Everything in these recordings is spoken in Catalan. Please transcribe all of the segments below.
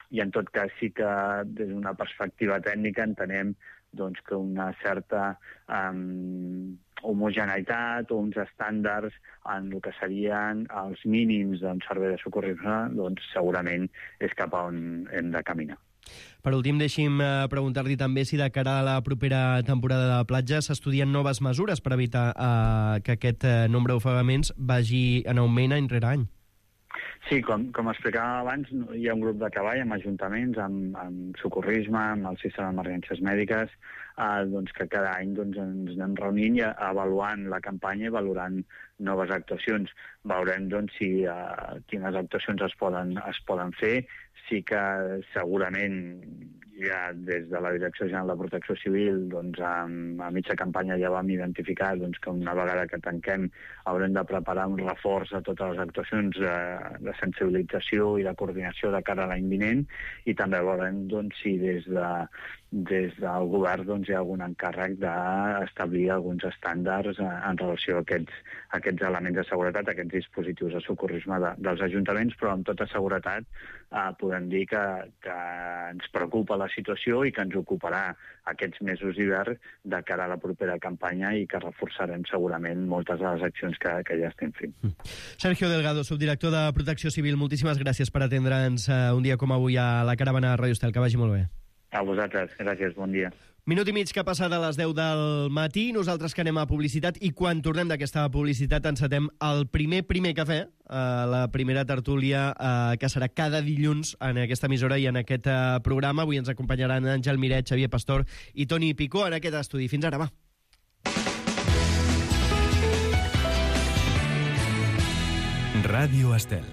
i en tot cas sí que des d'una perspectiva tècnica entenem doncs, que una certa homogeneïtat o uns estàndards en el que serien els mínims d'un servei de socorrisme, doncs segurament és cap a on hem de caminar. Per últim, deixi'm preguntar-li també si de cara a la propera temporada de platja s'estudien noves mesures per evitar que aquest nombre d'ofegaments vagi en augment any rere any. Sí, com explicàvem abans, hi ha un grup de treball amb ajuntaments, amb socorrisme, amb el sistema d'emergències mèdiques, doncs que cada any ens anem reunint i avaluant la campanya i valorant noves actuacions. Veurem quines actuacions es poden fer. Sí que segurament ja des de la Direcció General de Protecció Civil a mitja campanya ja vam identificar que una vegada que tanquem haurem de preparar un reforç a totes les actuacions de sensibilització i de coordinació de cara a l'any vinent, i també veurem si des del govern hi ha algun encàrrec d'establir alguns estàndards en relació a aquests elements de seguretat, aquests dispositius de socorrisme dels ajuntaments, però amb tota seguretat podem dir que ens preocupa la situació i que ens ocuparà aquests mesos d'hivern de cara a la propera campanya i que reforçarem segurament moltes de les accions que ja estem fent. Sergio Delgado, subdirector de Protecció Civil, moltíssimes gràcies per atendre'ns un dia com avui a la caravana de Ràdio Estel. Que vagi molt bé. A vosaltres, gràcies, bon dia. Minut i mig que ha passat a les 10 del matí, nosaltres que anem a publicitat, i quan tornem d'aquesta publicitat encetem el primer cafè, la primera tertúlia que serà cada dilluns en aquesta emissora i en aquest programa. Avui ens acompanyaran Àngel Miret, Xavier Pastor i Toni Picó en aquest estudi. Fins ara, va. Ràdio Estel.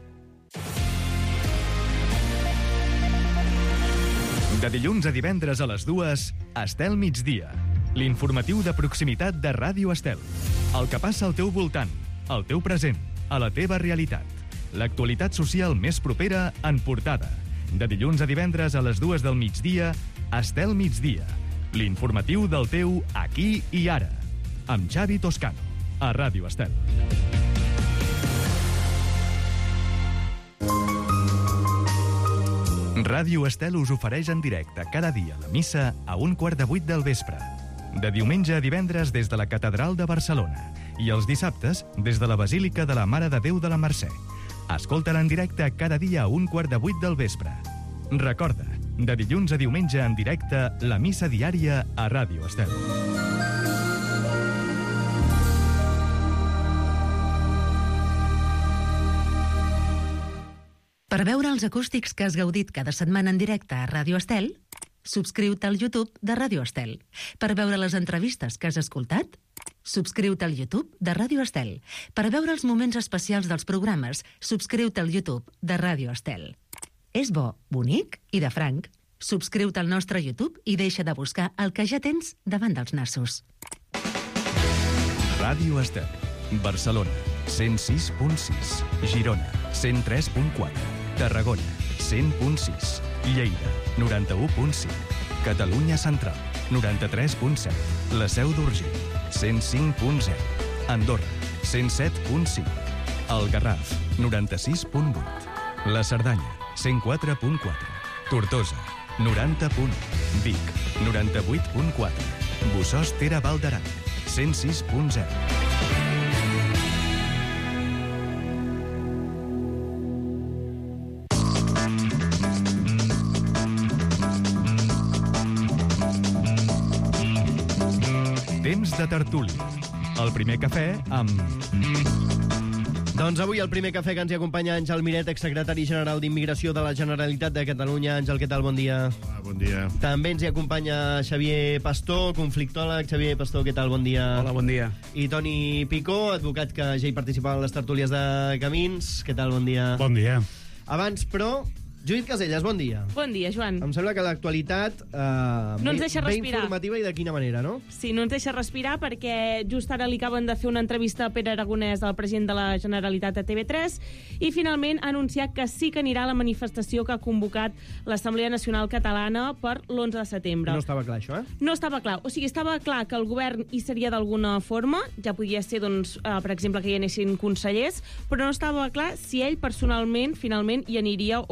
De dilluns a divendres a les 2, Estel Migdia. L'informatiu de proximitat de Ràdio Estel. El que passa al teu voltant, al teu present, a la teva realitat. L'actualitat social més propera en portada. De dilluns a divendres a les 2 del migdia, Estel Migdia. L'informatiu del teu aquí i ara. Amb Xavi Toscano, a Ràdio Estel. Ràdio Estel us ofereix en directe cada dia la missa a 7:15 del vespre. De diumenge a divendres des de la Catedral de Barcelona i els dissabtes des de la Basílica de la Mare de Déu de la Mercè. Escolta-la en directe cada dia a 7:15 del vespre. Recorda, de dilluns a diumenge en directe, la missa diària a Ràdio Estel. Per veure els acústics que has gaudit cada setmana en directe a Ràdio Estel, subscriu-te al YouTube de Ràdio Estel. Per veure les entrevistes que has escoltat, subscriu-te al YouTube de Ràdio Estel. Per veure els moments especials dels programes, subscriu-te al YouTube de Ràdio Estel. És bo, bonic i de franc. Subscriu-te al nostre YouTube i deixa de buscar el que ja tens davant dels nassos. Ràdio Estel. Barcelona, 106.6. Girona, 103.4. Tarragona, 100.6. Lleida, 91.5. Catalunya Central, 93.7. La Seu d'Urgell, 105.0. Andorra, 107.5. El Garraf, 96.8. La Cerdanya, 104.4. Tortosa, 90.1. Vic, 98.4. Bossòst Tere Val d'Aran, 106.0. Temps de tertúlia. El primer cafè amb... Doncs avui el primer cafè que ens hi acompanya Àngel Miret, exsecretari general d'Immigració de la Generalitat de Catalunya. Àngel, què tal? Bon dia. Hola, bon dia. També ens hi acompanya Xavier Pastor, conflictòleg. Xavier Pastor, què tal? Bon dia. Hola, bon dia. I Toni Picó, advocat que ja hi participava en les tertúlies de Camins. Què tal? Bon dia. Bon dia. Abans, però, Judit Caselles, bon dia. Bon dia, Joan. Em sembla que l'actualitat no ens deixa respirar. Informativa i de quina manera, no? Sí, no ens deixa respirar perquè just ara li acaben de fer una entrevista a Pere Aragonès, el president de la Generalitat a TV3, i finalment ha anunciat que sí que anirà a la manifestació que ha convocat l'Assemblea Nacional Catalana per l'11 de setembre. No estava clar, això, eh? No estava clar. O sigui, estava clar que el govern hi seria d'alguna forma, ja podia ser, doncs, per exemple, que hi anessin consellers, però no estava clar si ell personalment, finalment, hi aniria o no.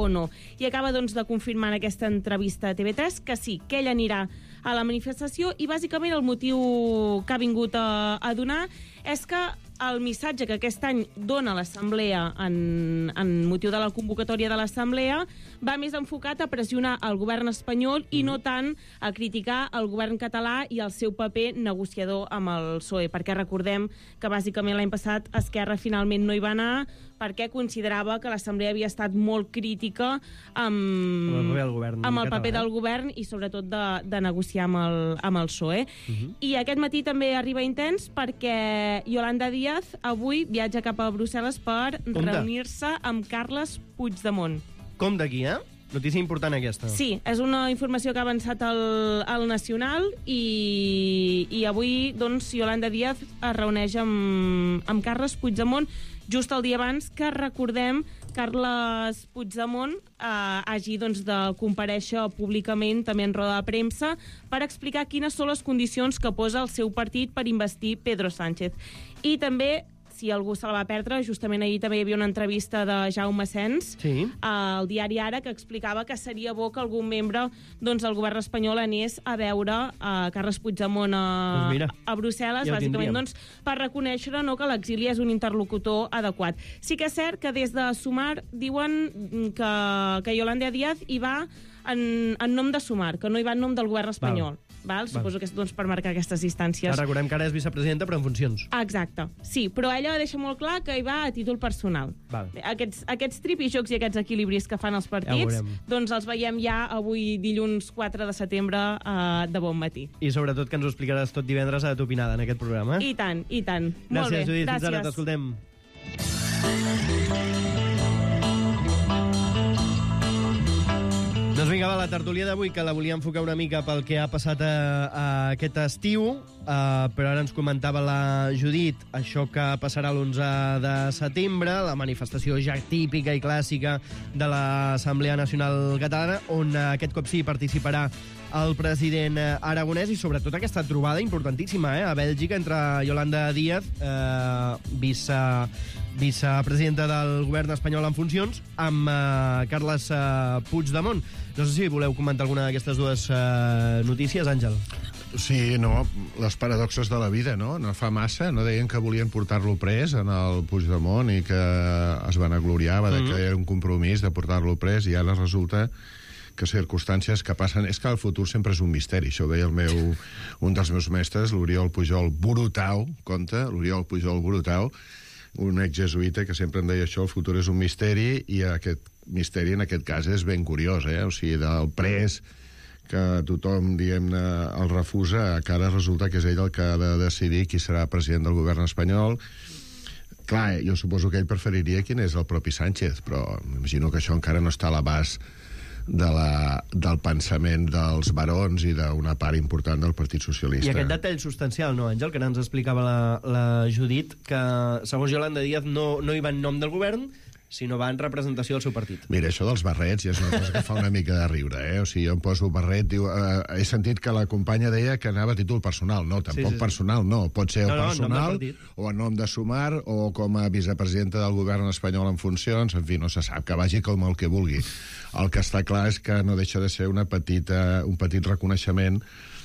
i acaba doncs, de confirmar en aquesta entrevista a TV3 que sí, que ell anirà a la manifestació, i bàsicament el motiu que ha vingut a donar és que el missatge que aquest any dona l'Assemblea en motiu de la convocatòria de l'Assemblea va més enfocat a pressionar el govern espanyol i no tant a criticar el govern català i el seu paper negociador amb el PSOE, perquè recordem que bàsicament l'any passat Esquerra finalment no hi va anar perquè considerava que l'Assemblea havia estat molt crítica amb el paper del govern i sobretot de negociar amb el PSOE. I aquest matí també arriba intens perquè Yolanda Díaz avui viatja cap a Brussel·les per reunir-se amb Carles Puigdemont. Com d'aquí, Notícia important aquesta. Sí, és una informació que ha avançat al Nacional i avui, doncs, Yolanda Díaz es reuneix amb Carles Puigdemont just el dia abans que, recordem, Carles Puigdemont hagi doncs, de comparèixer públicament, també en roda de premsa, per explicar quines són les condicions que posa el seu partit per investir Pedro Sánchez. I també, si algú se la va perdre, justament ahir també hi havia una entrevista de Jaume Sens al diari Ara que explicava que seria bo que algun membre del govern espanyol anés a veure Carles Puigdemont a Brussel·les, bàsicament per reconèixer que l'exili és un interlocutor adequat. Sí que és cert que des de Sumar diuen que Yolanda Díaz hi va en nom de Sumar, que no hi va en nom del govern espanyol. Suposo que és per marcar aquestes distàncies. Recordem que ara és vicepresidenta, però en funcions. Exacte, sí, però ella deixa molt clar que hi va a títol personal. Aquests tripijocs i aquests equilibris que fan els partits, doncs els veiem ja avui, dilluns 4 de setembre, de bon matí. I sobretot que ens ho explicaràs tot divendres a Topinada, en aquest programa. I tant, i tant. Molt bé, gràcies, Judit. Fins ara, t'escoltem. Doncs vinga, la tertúlia d'avui, que la volia enfocar una mica pel que ha passat aquest estiu, però ara ens comentava la Judit això que passarà l'11 de setembre, la manifestació ja típica i clàssica de l'Assemblea Nacional Catalana, on aquest cop sí participarà el president aragonès, i sobretot aquesta trobada importantíssima a Bèlgica entre Yolanda Díaz, vicepresidenta del govern espanyol en funcions, amb Carles Puigdemont. No sé si voleu comentar alguna d'aquestes dues notícies, Àngel. Sí, no, les paradoxes de la vida, no? No fa massa, no deien que volien portar-lo pres en el Puigdemont i que es vanagloriava de que era un compromís de portar-lo pres, i ara resulta que circumstàncies que passen... És que el futur sempre és un misteri. Això ho deia un dels meus mestres, l'Oriol Pujol Burutau, l'Oriol Pujol Burutau, un exjesuïta que sempre em deia això, el futur és un misteri, i aquest misteri en aquest cas és ben curiós, O sigui, del pres que tothom, diguem-ne, el refusa, que ara resulta que és ell el que ha de decidir qui serà president del govern espanyol. Clar, jo suposo que ell preferiria quin és el propi Sánchez, però m'imagino que això encara no està a l'abast del pensament dels barons i d'una part important del Partit Socialista. I aquest detall substancial, no, Àngel, que ara ens explicava la Judit, que segons Yolanda Díaz no hi va en nom del govern, sinó va en representació del seu partit. Mira, això dels barrets ja és una cosa que fa una mica de riure, O sigui, jo em poso barret, diu... he sentit que la companya deia que anava a títol personal. No, tampoc personal, no. Pot ser personal, o en nom de Sumar, o com a vicepresidenta del govern espanyol en funcions, en fi, no se sap, que vagi com el que vulgui. El que està clar és que no deixa de ser un petit reconeixement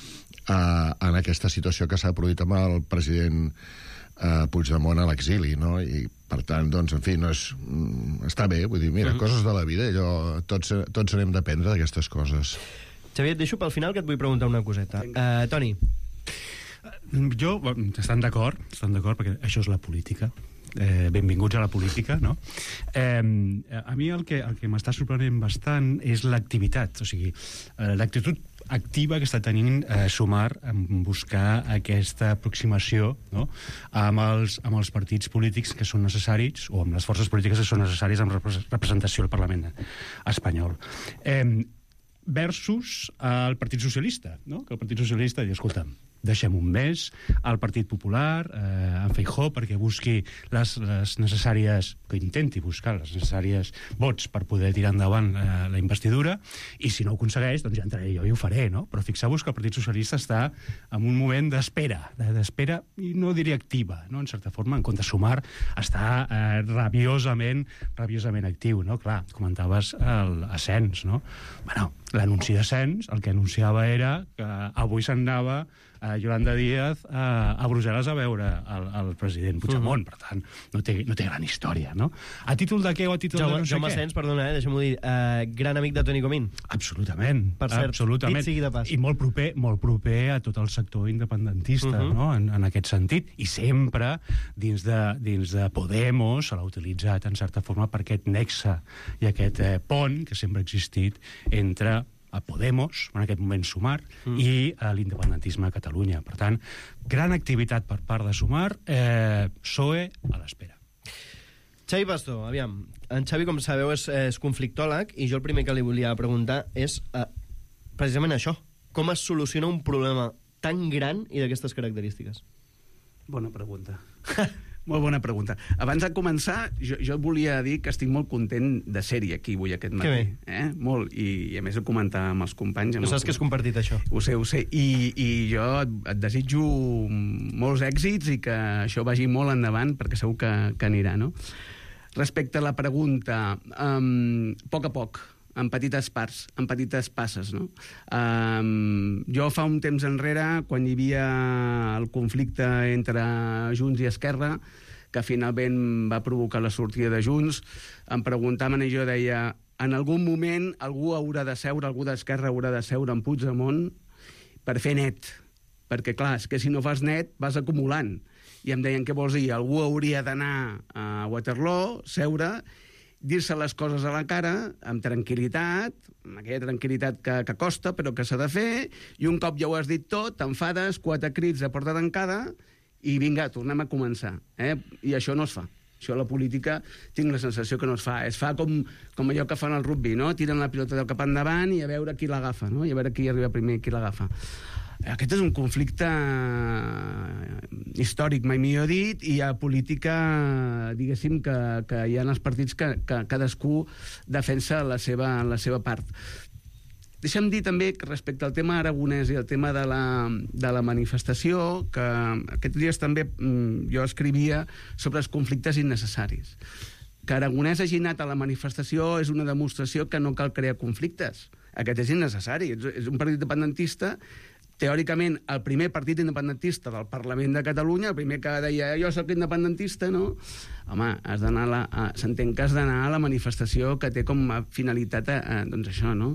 en aquesta situació que s'ha produït amb el president Puigdemont a l'exili, no? I, per tant, doncs, en fi, no és... està bé, vull dir, mira, coses de la vida, allò, tots n'hem d'aprendre d'aquestes coses. Xavier, et deixo pel final que et vull preguntar una coseta. Toni. Jo, estan d'acord, perquè això és la política. Benvinguts a la política, no? A mi el que m'està sorprenent bastant és l'activitat, o sigui, l'actitud activa que està tenint Sumar en buscar aquesta aproximació, no?, amb els partits polítics que són necessaris, o amb les forces polítiques que són necessàries amb representació al Parlament espanyol. Versus el Partit Socialista, no? Que el Partit Socialista diu, escolta, deixem un mes al Partit Popular, en Feijóo, perquè busqui les necessàries, que intenti buscar les necessàries vots per poder tirar endavant la investidura, i si no ho aconsegueix, doncs ja entraré jo i ho faré, no? Però fixeu-vos que el Partit Socialista està en un moment d'espera, i no diria activa, no? En certa forma, en compte de sumar, està rabiosament actiu, no? Clar, comentaves l'ascens, no? Bueno, l'anunci d'ascens, el que anunciava era que avui se'n anava Yolanda Díaz a Brussel·les a veure el president Puigdemont. Per tant, no té gran història, no? A títol de què o a títol de no sé què? Jaume Asens, perdona, deixa'm-ho dir, gran amic de Toni Comín. Absolutament. Per cert, absolutament. dit sigui de pas. I molt proper a tot el sector independentista, no? En aquest sentit. I sempre dins de Podemos se l'ha utilitzat, en certa forma, per aquest nexe i aquest pont que sempre ha existit entre a Podemos, en aquest moment Sumar, i a l'independentisme a Catalunya. Per tant, gran activitat per part de Sumar, PSOE a l'espera. Xavi Pastor, aviam. En Xavi, com sabeu, és conflictòleg, i jo el primer que li volia preguntar és precisament això. Com es soluciona un problema tan gran i d'aquestes característiques? Bona pregunta. Molt bona pregunta. Abans de començar, jo volia dir que estic molt content de ser-hi aquí avui aquest matí. Molt, i a més ho comentar amb els companys. No saps que és compartit, això? Ho sé. I jo et desitjo molts èxits i que això vagi molt endavant, perquè segur que anirà, no? Respecte a la pregunta, a poc, en petites parts, en petites passes, no? Jo fa un temps enrere, quan hi havia el conflicte entre Junts i Esquerra, que finalment va provocar la sortida de Junts, em preguntaven i jo deia, en algun moment algú d'Esquerra haurà de seure en Puigdemont per fer net, perquè clar, és que si no fas net vas acumulant. I em deien, què vols dir? Algú hauria d'anar a Waterloo, seure, dir-se les coses a la cara, amb tranquil·litat, amb aquella tranquil·litat que costa, però que s'ha de fer, i un cop ja ho has dit tot, t'enfades, 4 crits a porta tancada, i vinga, tornem a començar. I això no es fa. Això a la política tinc la sensació que no es fa. Es fa com allò que fan al rugby, no? Tiren la pilota cap endavant i a veure qui l'agafa, no? I a veure qui arriba primer i qui l'agafa. Aquest és un conflicte històric, mai millor dit, i a política, diguéssim, que hi ha els partits que cadascú defensa la seva part. Deixa'm dir també que respecte al tema aragonès i el tema de la manifestació, que aquests dies també jo escrivia sobre els conflictes innecessaris. Que Aragonès hagi anat a la manifestació és una demostració que no cal crear conflictes. Aquest és innecessari. És un partit independentista, teòricament el primer partit independentista del Parlament de Catalunya, el primer que deia jo soc independentista, no? Home, s'entén que has d'anar a la manifestació que té com a finalitat doncs això, no?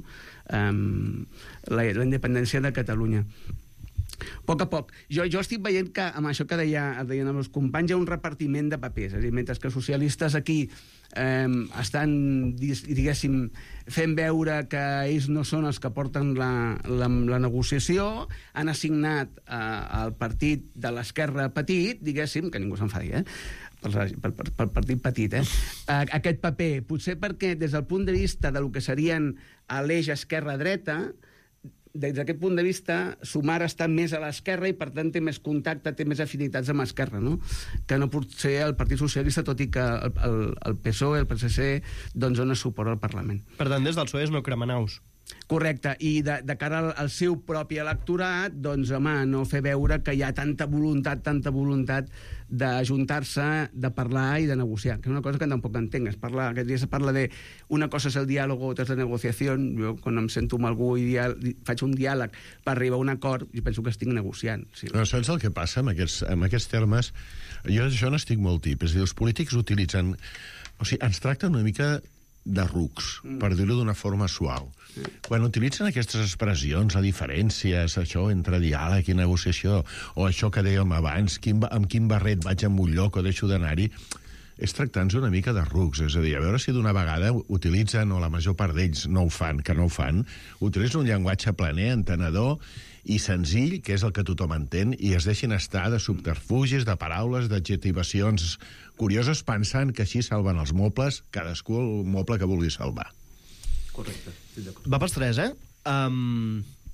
La independència de Catalunya. A poc. Jo estic veient que amb això que deien amb els companys hi ha un repartiment de papers. És a dir, mentre que socialistes aquí estan, diguéssim, fent veure que ells no són els que porten la negociació, han assignat al partit de l'esquerra petit, diguéssim, que ningú s'enfadi, pel partit petit, aquest paper. Potser perquè des del punt de vista del que serien l'eix esquerra-dreta, des d'aquest punt de vista, Sumar està més a l'esquerra i, per tant, té més contacte, té més afinitats amb Esquerra, no? Que no pot ser el Partit Socialista, tot i que el PSOE, el PSC, doncs dona suport al Parlament. Per tant, des del PSOE és no cremar naus. Correcte, i de cara al seu propi electorat, doncs, home, no fer veure que hi ha tanta voluntat d'ajuntar-se, de parlar i de negociar, que és una cosa que tampoc entenc. Aquest dia se parla de una cosa és el diàleg, otra és la negociació. Jo, quan em sento amb algú i faig un diàleg per arribar a un acord, jo penso que estic negociant. Sí. No, saps el que passa amb aquests termes? Jo això no estic molt tip. És a dir, els polítics utilitzen... O sigui, ens tracten una mica de rucs, per dir-ho d'una forma suau. Quan utilitzen aquestes expressions, a diferències, això entre diàleg i negociació, o això que dèiem abans, amb quin barret vaig a un lloc o deixo d'anar-hi, és tractar-nos una mica de rucs. És a dir, a veure si d'una vegada utilitzen, o la major part d'ells no ho fan, utilitzen un llenguatge planer, entenedor i senzill, que és el que tothom entén, i es deixin estar de subterfugis, de paraules, d'adjetivacions curioses, pensant que així salven els mobles, cadascú el moble que vulgui salvar. Correcte. Va pels tres,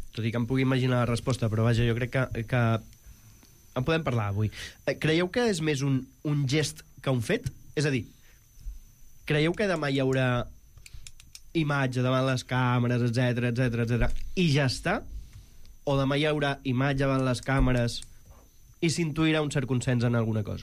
tot i que em pugui imaginar la resposta, però vaja, jo crec que en podem parlar avui. Creieu que és més un gest que un fet? És a dir, creieu que demà hi haurà imatge davant les càmeres, etc, i ja està? O demà hi haurà imatge davant les càmeres i s'intuirà un cert consens en alguna cosa?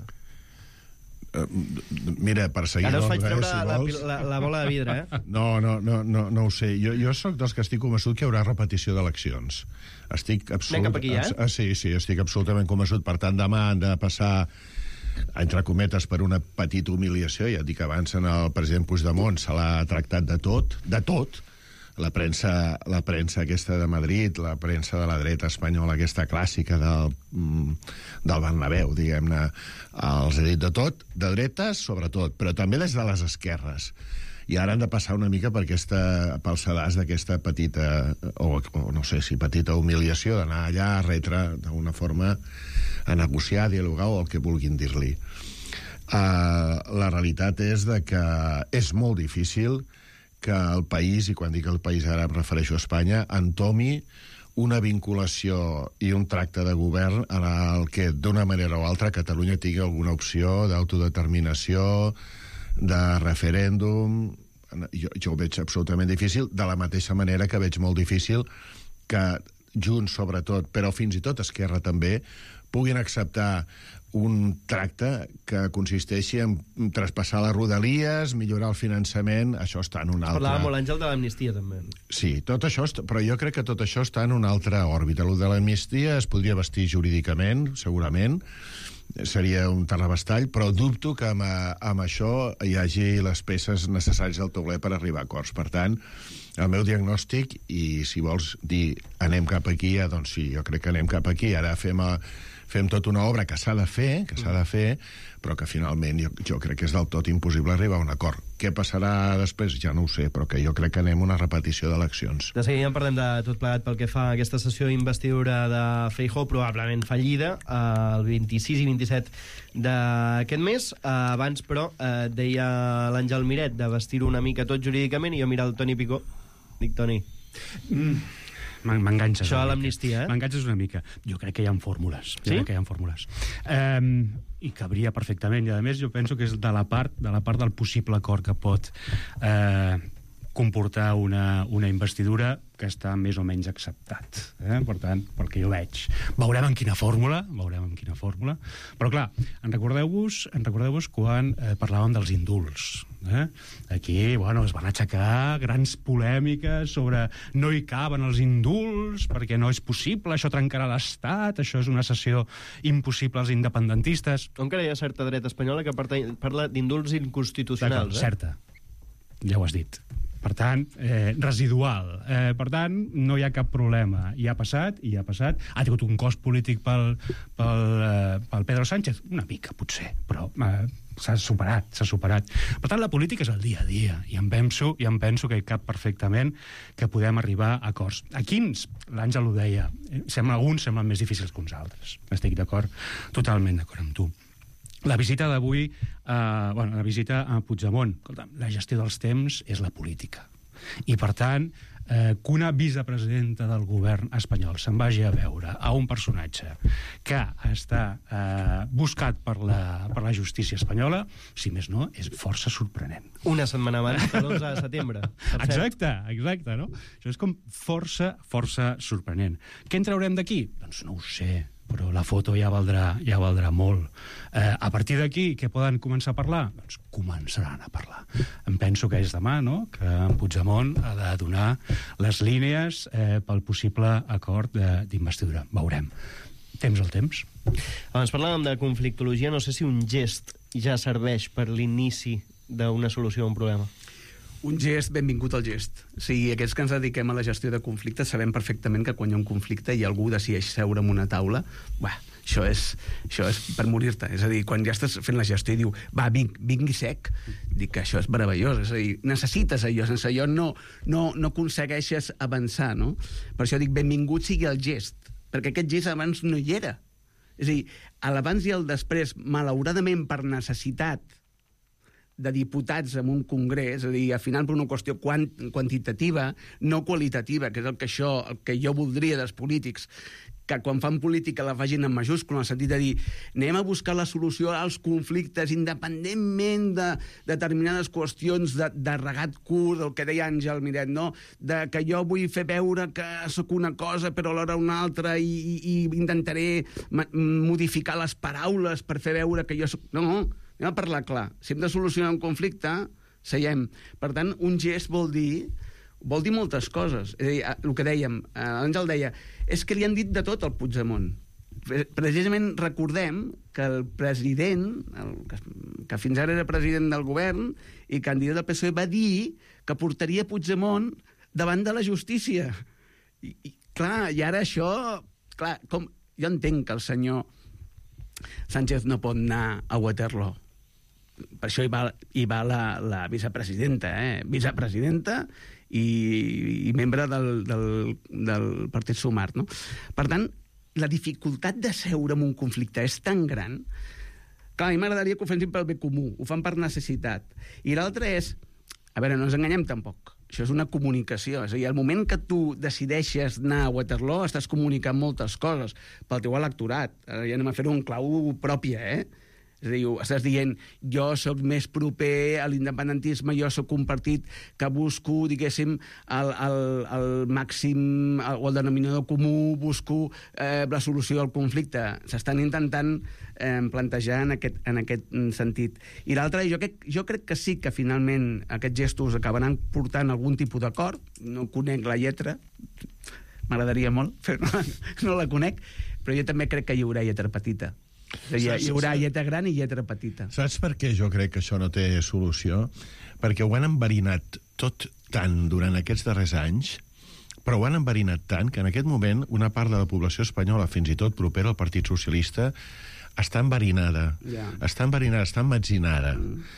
Mira, per seguir... Ara us faig treure la bola de vidre, eh? No ho sé. Jo sóc dels que estic convençut que hi haurà repetició d'eleccions. Anem cap aquí, eh? Sí, estic absolutament convençut. Per tant, demà han de passar, entre cometes, per una petita humiliació. Ja et dic abans, el president Puigdemont se l'ha tractat de tot, la premsa aquesta de Madrid, la premsa de la dreta espanyola, aquesta clàssica del Bernabéu, diguem-ne, els he dit de tot, de dretes sobretot, però també des de les esquerres. I ara han de passar una mica pel sedàs d'aquesta petita, o no sé si petita humiliació, d'anar allà a retre d'una forma, a negociar, a dialogar o el que vulguin dir-li. La realitat és que és molt difícil que el país, i quan dic el país ara em refereixo a Espanya, entomi una vinculació i un tracte de govern en el que, d'una manera o altra, Catalunya tingui alguna opció d'autodeterminació, de referèndum. Jo ho veig absolutament difícil, de la mateixa manera que veig molt difícil que Junts, sobretot, però fins i tot Esquerra també, puguin acceptar un tracte que consisteixi en traspassar les rodalies, millorar el finançament, això està en un altre... Parlava molt, Àngel, de l'amnistia, també. Sí, tot això, però jo crec que tot això està en una altra òrbita. El de l'amnistia es podria vestir jurídicament, segurament, seria un terrabastall, però dubto que amb això hi hagi les peces necessàries al tauler per arribar a acords. Per tant, el meu diagnòstic, i si vols dir anem cap aquí, doncs sí, jo crec que anem cap aquí. Ara fem tota una obra que s'ha de fer, però que finalment jo crec que és del tot impossible arribar a un acord. Què passarà després? Ja no ho sé, però que jo crec que anem a una repetició d'eleccions. De seguida en parlem de tot plegat pel que fa a aquesta sessió d'investidura de Feijóo, probablement fallida, el 26 i 27 d'aquest mes. Abans, però, deia l'Àngel Miret de vestir-ho una mica tot jurídicament, i jo mirar el Toni Picó. Dic, Toni... M'enganxes. Això a l'amnistia, eh? M'enganxes una mica. Jo crec que hi ha fórmules. Sí? I cabria perfectament. I, a més, jo penso que és de la part del possible acord que pot comportar una investidura que està més o menys acceptat. Per tant, pel que jo veig. Veurem en quina fórmula. Però, clar, recordeu-vos quan parlàvem dels indults. Aquí, es van aixecar grans polèmiques sobre no hi caben els indults, perquè no és possible, això trencarà l'Estat, això és una sessió impossible als independentistes. Encara hi ha certa dreta espanyola que parla d'indults inconstitucionals. Certa. Ja ho has dit. Per tant, residual. Per tant, no hi ha cap problema. I ha passat. Ha tingut un cost polític pel Pedro Sánchez? Una mica, potser, però s'ha superat. Per tant, la política és el dia a dia, i em penso que hi cap perfectament que podem arribar a acords. A quins? L'Àngel ho deia. Alguns semblen més difícils que uns altres. Estic totalment d'acord amb tu. La visita d'avui, la visita a Puigdemont, la gestió dels temps és la política. I, per tant, que una vicepresidenta del govern espanyol se'n vagi a veure a un personatge que està buscat per la justícia espanyola, si més no, és força sorprenent. Una setmana abans de l'11 de setembre. Exacte, no? Això és com força sorprenent. Què en traurem d'aquí? Doncs no ho sé, però la foto ja valdrà molt. A partir d'aquí, què poden començar a parlar? Doncs començaran a parlar. Em penso que és demà, no?, que en Puigdemont ha de donar les línies pel possible acord d'investidura. Veurem. Temps al temps. Abans parlàvem de conflictologia. No sé si un gest ja serveix per l'inici d'una solució a un problema. Un gest, benvingut al gest. O sigui, aquests que ens dediquem a la gestió de conflictes sabem perfectament que quan hi ha un conflicte i algú decideix seure en una taula, això és per morir-te. És a dir, quan ja estàs fent la gestió i diu, vingui sec, dic que això és meravellós. És a dir, necessites allò, sense allò no aconsegueixes avançar, no? Per això dic, benvingut sigui el gest, perquè aquest gest abans no hi era. És a dir, l'abans i el després, malauradament per necessitat, de diputats en un congrés, és a dir, al final per una qüestió quantitativa, no qualitativa, que és el que jo voldria dels polítics, que quan fan política la facin en majúscula, en el sentit de dir anem a buscar la solució als conflictes independentment de determinades qüestions de regat curt, el que deia Àngel Miret, no? De que jo vull fer veure que sóc una cosa però alhora una altra i intentaré modificar les paraules per fer veure que jo sóc... No, anem a parlar clar. Si hem de solucionar un conflicte, seiem. Per tant, un gest vol dir moltes coses. És a dir, el que dèiem, l'Àngel deia, és que li han dit de tot al Puigdemont. Precisament recordem que el president, que fins ara era president del govern i candidat del PSOE, va dir que portaria Puigdemont davant de la justícia. I ara això... Clar, jo entenc que el senyor Sánchez no pot anar a Waterloo. Per això hi va la vicepresidenta, vicepresidenta i membre del Partit Sumar, no? Per tant, la dificultat de seure en un conflicte és tan gran. Clar, a mi m'agradaria que ho fessin pel bé comú, ho fan per necessitat. I l'altre és, a veure, no ens enganyem tampoc, això és una comunicació, és a dir, al moment que tu decideixes anar a Waterloo estàs comunicant moltes coses pel teu electorat. Ara ja anem a fer-ho en clau pròpia, És a dir, estàs dient, jo sóc més proper a l'independentisme, jo sóc un partit que busco, diguéssim, el màxim o el denominador comú, busco la solució al conflicte. S'estan intentant plantejar en aquest sentit. I l'altre, jo crec que sí que finalment aquests gestos acabaran portant algun tipus d'acord. No conec la lletra, m'agradaria molt, però no la conec, però jo també crec que hi haurà lletra petita. Hi haurà lletra gran i lletra petita. Saps per què jo crec que això no té solució? Perquè ho han enverinat tot tant durant aquests darrers anys, però ho han enverinat tant que en aquest moment una part de la població espanyola, fins i tot propera al Partit Socialista, està enverinada. Està enverinada, està emmetzinada.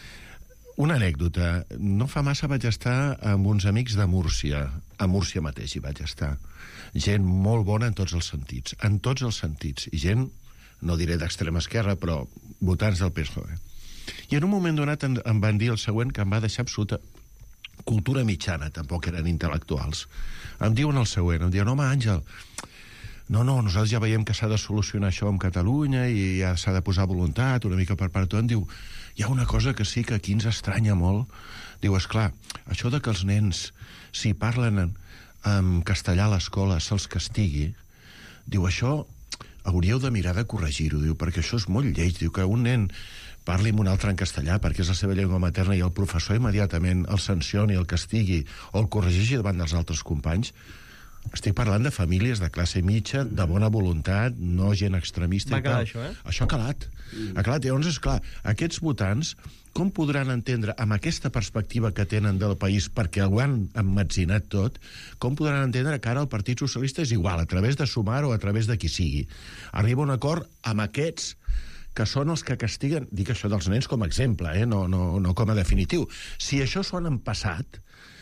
Una anècdota. No fa massa vaig estar amb uns amics de Múrcia. A Múrcia mateix hi vaig estar. Gent molt bona en tots els sentits. En tots els sentits. I gent, no diré d'extrema esquerra, però votants del PSOE. I en un moment donat em van dir el següent, que em va deixar absoluta cultura mitjana, tampoc eren intel·lectuals. Em diuen el següent, em diuen, home, Àngel, no, nosaltres ja veiem que s'ha de solucionar això amb Catalunya i ja s'ha de posar voluntat una mica per part de tot. Em diu, hi ha una cosa que sí que aquí ens estranya molt. Diu, esclar, això de que els nens, si parlen en castellà a l'escola, se'ls castigui, diu, això hauríeu de mirar de corregir-ho, diu, perquè això és molt lleig. Diu que un nen parli amb un altre en castellà perquè és la seva llengua materna i el professor immediatament el sancioni, el castigui o el corregeixi davant dels altres companys. Estic parlant de famílies de classe mitja, de bona voluntat, no gent extremista. Va calar això, Això ha calat. Ha calat. I llavors, esclar, aquests votants, com podran entendre, amb aquesta perspectiva que tenen del país, perquè ho han emmetzinat tot, com podran entendre que ara el Partit Socialista és igual, a través de Sumar o a través de qui sigui. Arriba un acord amb aquests que són els que castiguen, dic això dels nens com a exemple, no com a definitiu. Si això s'ho han empassat,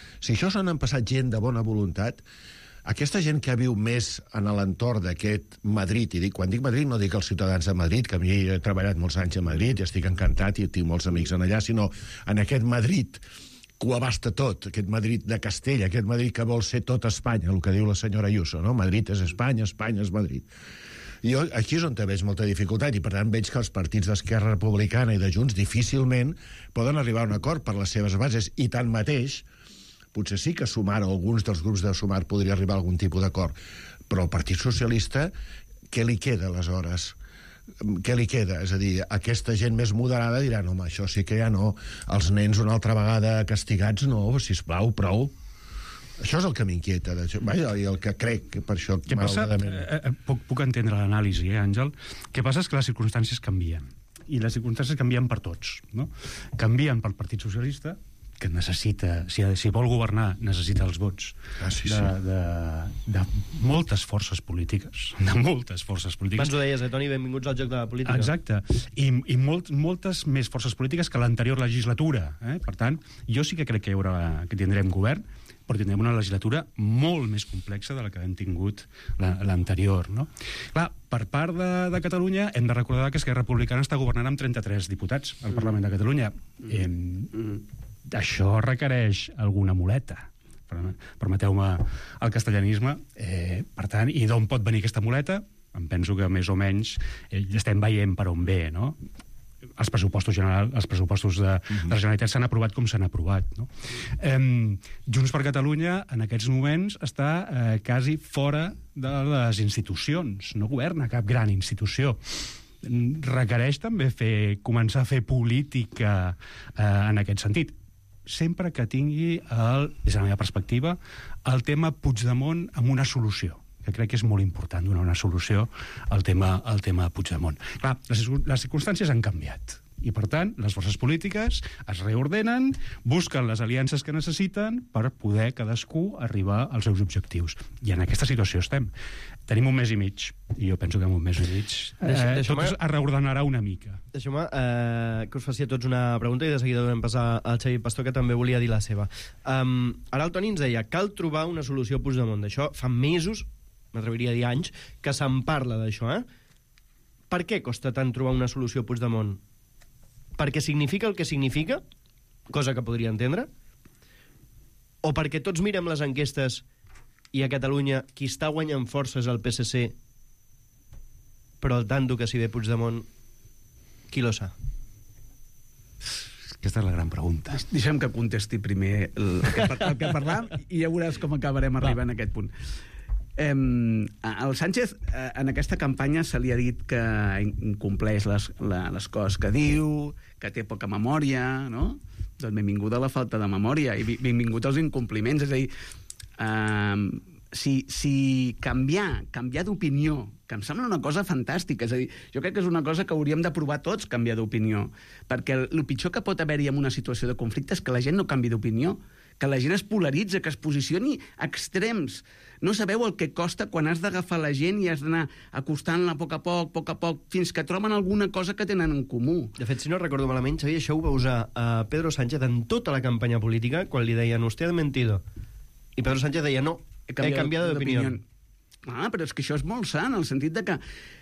gent de bona voluntat, aquesta gent que viu més en l'entorn d'aquest Madrid, i quan dic Madrid no dic els ciutadans de Madrid, que a mi he treballat molts anys a Madrid i estic encantat i tinc molts amics en allà, sinó en aquest Madrid que ho abasta tot, aquest Madrid de Castella, aquest Madrid que vol ser tot Espanya, el que diu la senyora Ayuso, no? Madrid és Espanya, Espanya és Madrid. I jo aquí és on veig molta dificultat i per tant veig que els partits d'Esquerra Republicana i de Junts difícilment poden arribar a un acord per les seves bases i tanmateix potser sí que Sumar o alguns dels grups de Sumar podria arribar a algun tipus d'acord. Però el Partit Socialista, què li queda, aleshores? Què li queda? És a dir, aquesta gent més moderada dirà, no, home, això sí que ja no. Els nens una altra vegada castigats, no, sisplau, prou. Això és el que m'inquieta. I el que crec, que per això... Què passa? Puc entendre l'anàlisi, Àngel? Què passa és que les circumstàncies canvien. I les circumstàncies canvien per tots, no? Canvien pel Partit Socialista, que necessita, si vol governar, necessita els vots de moltes forces polítiques. De moltes forces polítiques. Abans ho deies, Toni, benvinguts al joc de la política. Exacte. I moltes més forces polítiques que l'anterior legislatura. Per tant, jo sí que crec que tindrem govern, però tindrem una legislatura molt més complexa de la que hem tingut l'anterior, no? Clar, per part de Catalunya hem de recordar que Esquerra Republicana està governant amb 33 diputats al Parlament de Catalunya. Això requereix alguna muleta. Permeteu-me el castellanisme. Per tant, i d'on pot venir aquesta muleta? Em penso que més o menys estem veient per on ve, no? Els pressupostos de la Generalitat s'han aprovat com s'han aprovat, no? Junts per Catalunya en aquests moments està quasi fora de les institucions, no governa cap gran institució. Requereix també començar a fer política en aquest sentit, sempre que tingui, des de la meva perspectiva, el tema Puigdemont amb una solució, que crec que és molt important donar una solució al tema Puigdemont. Clar, les circumstàncies han canviat i, per tant, les forces polítiques es reordenen, busquen les aliances que necessiten per poder cadascú arribar als seus objectius. I en aquesta situació estem. Tenim un mes i mig, i jo penso que en un mes i mig tot es reordenarà una mica. Deixeu-me que us faci a tots una pregunta i de seguida donem passar al Xavi Pastor, que també volia dir la seva. Ara el Toni ens deia, cal trobar una solució a Puigdemont. D'això fa mesos, m'atreviria a dir anys, que se'n parla d'això, Per què costa tant trobar una solució a Puigdemont? Perquè significa el que significa, cosa que podria entendre, o perquè tots mirem les enquestes i a Catalunya qui està guanyant forces al PSC, però el tanto que si ve Puigdemont, qui lo sa? Aquesta és la gran pregunta. Deixem que contesti primer el que parlam i ja veuràs com acabarem arribant a aquest punt. Al Sánchez en aquesta campanya se li ha dit que incompleix les coses que diu, que té poca memòria, no? Doncs benvinguda a la falta de memòria i benvingut als incompliments. És a dir, si canviar d'opinió, que em sembla una cosa fantàstica, és a dir, jo crec que és una cosa que hauríem de provar tots, canviar d'opinió, perquè el pitjor que pot haver-hi en una situació de conflicte és que la gent no canvi d'opinió, que la gent es polaritza, que es posicioni a extrems. No sabeu el que costa quan has d'agafar la gent i has d'anar acostant-la a poc a poc, fins que troben alguna cosa que tenen en comú. De fet, si no recordo malament, Xavi, això ho va usar a Pedro Sánchez en tota la campanya política, quan li deien «Usted ha mentido». I Pedro Sánchez deia «No, he canviado d'opinió». Però és que això és molt sant, en el sentit de que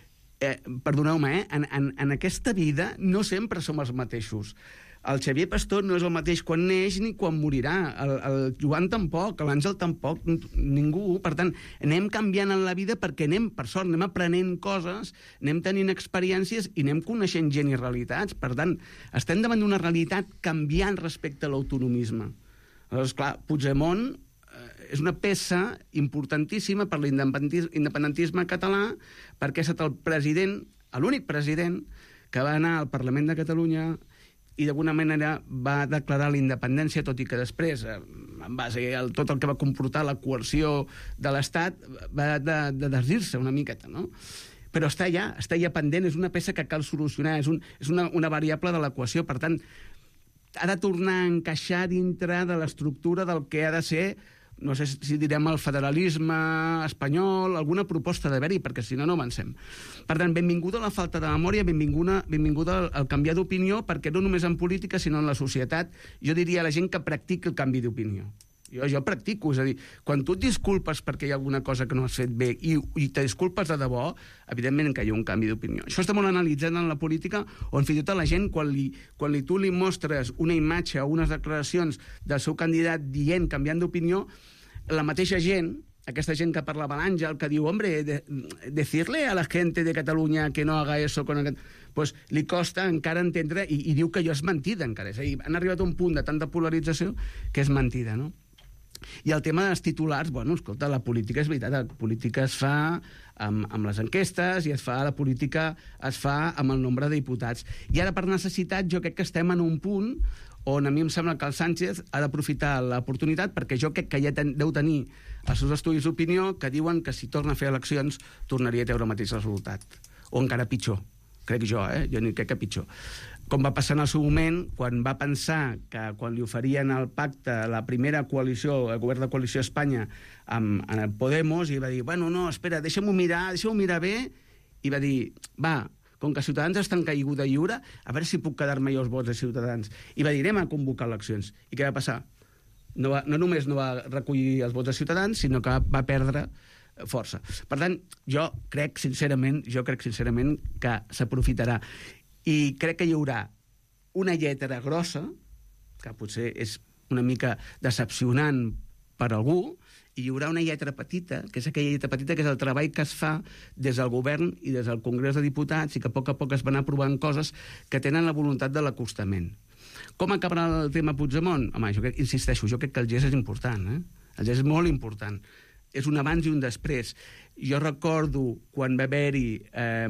perdoneu-me, en aquesta vida no sempre som els mateixos. El Xavier Pastor no és el mateix quan neix ni quan morirà. El Joan tampoc, l'Àngel tampoc, ningú. Per tant, anem canviant en la vida perquè per sort, anem aprenent coses, anem tenint experiències i anem coneixent gent i realitats. Per tant, estem davant d'una realitat canviant respecte a l'autonomisme. Aleshores, clar, Puigdemont és una peça importantíssima per l'independentisme català, perquè ha estat el president, l'únic president, que va anar al Parlament de Catalunya i d'alguna manera va declarar la independència, tot i que després, en base a tot el que va comportar la coerció de l'Estat, va de desdir-se una miqueta, no? Però està allà pendent, és una peça que cal solucionar, és una variable de l'equació, per tant, ha de tornar a encaixar dintre de l'estructura del que ha de ser, no sé si direm el federalisme espanyol, alguna proposta d'haver-hi, perquè si no, no avancem. Per tant, benvinguda a la falta de memòria, benvinguda al canviar d'opinió, perquè no només en política, sinó en la societat, jo diria a la gent que practiqui el canvi d'opinió. Jo practico, és a dir, quan tu et disculpes perquè hi ha alguna cosa que no has fet bé i te disculpes de debò, evidentment que hi ha un canvi d'opinió. Això està molt analitzat en la política, on fins i tot la gent, quan tu li mostres una imatge o unes declaracions del seu candidat dient, canviant d'opinió, la mateixa gent, aquesta gent que parlava l'Àngel, que diu, hombre, decirle a la gente de Catalunya que no haga eso con aquest... Pues li costa encara entendre i diu que allò és mentida encara. És a dir, han arribat a un punt de tanta polarització que és mentida, no? I el tema dels titulars, bueno, escolta, la política és veritat, la política es fa amb les enquestes i la política es fa amb el nombre de diputats. I ara, per necessitat, jo crec que estem en un punt on a mi em sembla que el Sánchez ha d'aprofitar l'oportunitat, perquè jo crec que ja deu tenir els seus estudis d'opinió que diuen que si torna a fer eleccions tornaria a treure el mateix resultat. O encara pitjor. Crec jo, jo ni crec que pitjor. Com va passar en el seu moment, quan va pensar que quan li oferien el pacte, la primera coalició, el govern de coalició a Espanya, amb el Podemos, i va dir, bueno, no, espera, deixa'm-ho mirar bé, i va dir, va, com que Ciutadans està en caiguda lliure, a veure si puc quedar-me jo els vots de Ciutadans. I va dir, anem a convocar eleccions. I què va passar? no només no va recollir els vots de Ciutadans, sinó que va perdre força. Per tant, jo crec sincerament que s'aprofitarà. I crec que hi haurà una lletra grossa, que potser és una mica decepcionant per algú, i hi haurà una lletra petita, que és aquella lletra petita que és el treball que es fa des del govern i des del Congrés de Diputats i que a poc es van aprovant coses que tenen la voluntat de l'acostament. Com acabarà el tema Puigdemont? Home, insisteixo, jo crec que el gest és important, El gest és molt important. És un abans i un després. Jo recordo quan va haver-hi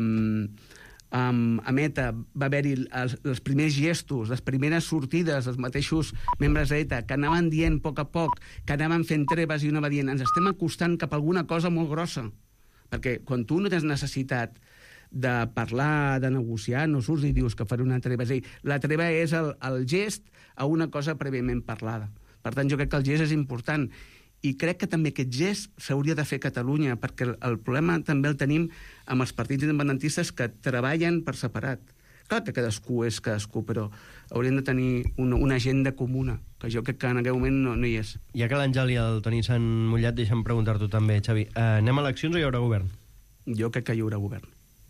a Meta va haver-hi els primers gestos, les primeres sortides dels mateixos membres d'ETA, que anaven dient a poc, que anaven fent treves i anava dient ens estem acostant cap a alguna cosa molt grossa. Perquè quan tu no tens necessitat de parlar, de negociar, no surts i dius que faré una treva. És a dir, la treva és el gest a una cosa prèviament parlada. Per tant, jo crec que el gest és important. I crec que també aquest gest s'hauria de fer a Catalunya, perquè el problema també el tenim amb els partits independentistes que treballen per separat. Clar que cadascú és cadascú, però hauríem de tenir una agenda comuna, que jo crec que en aquest moment no hi és. Ja que l'Àngel i el Toni s'han mullat, deixa'm preguntar-t'ho també, Xavi. Anem a eleccions o hi haurà govern? Jo crec que hi haurà govern.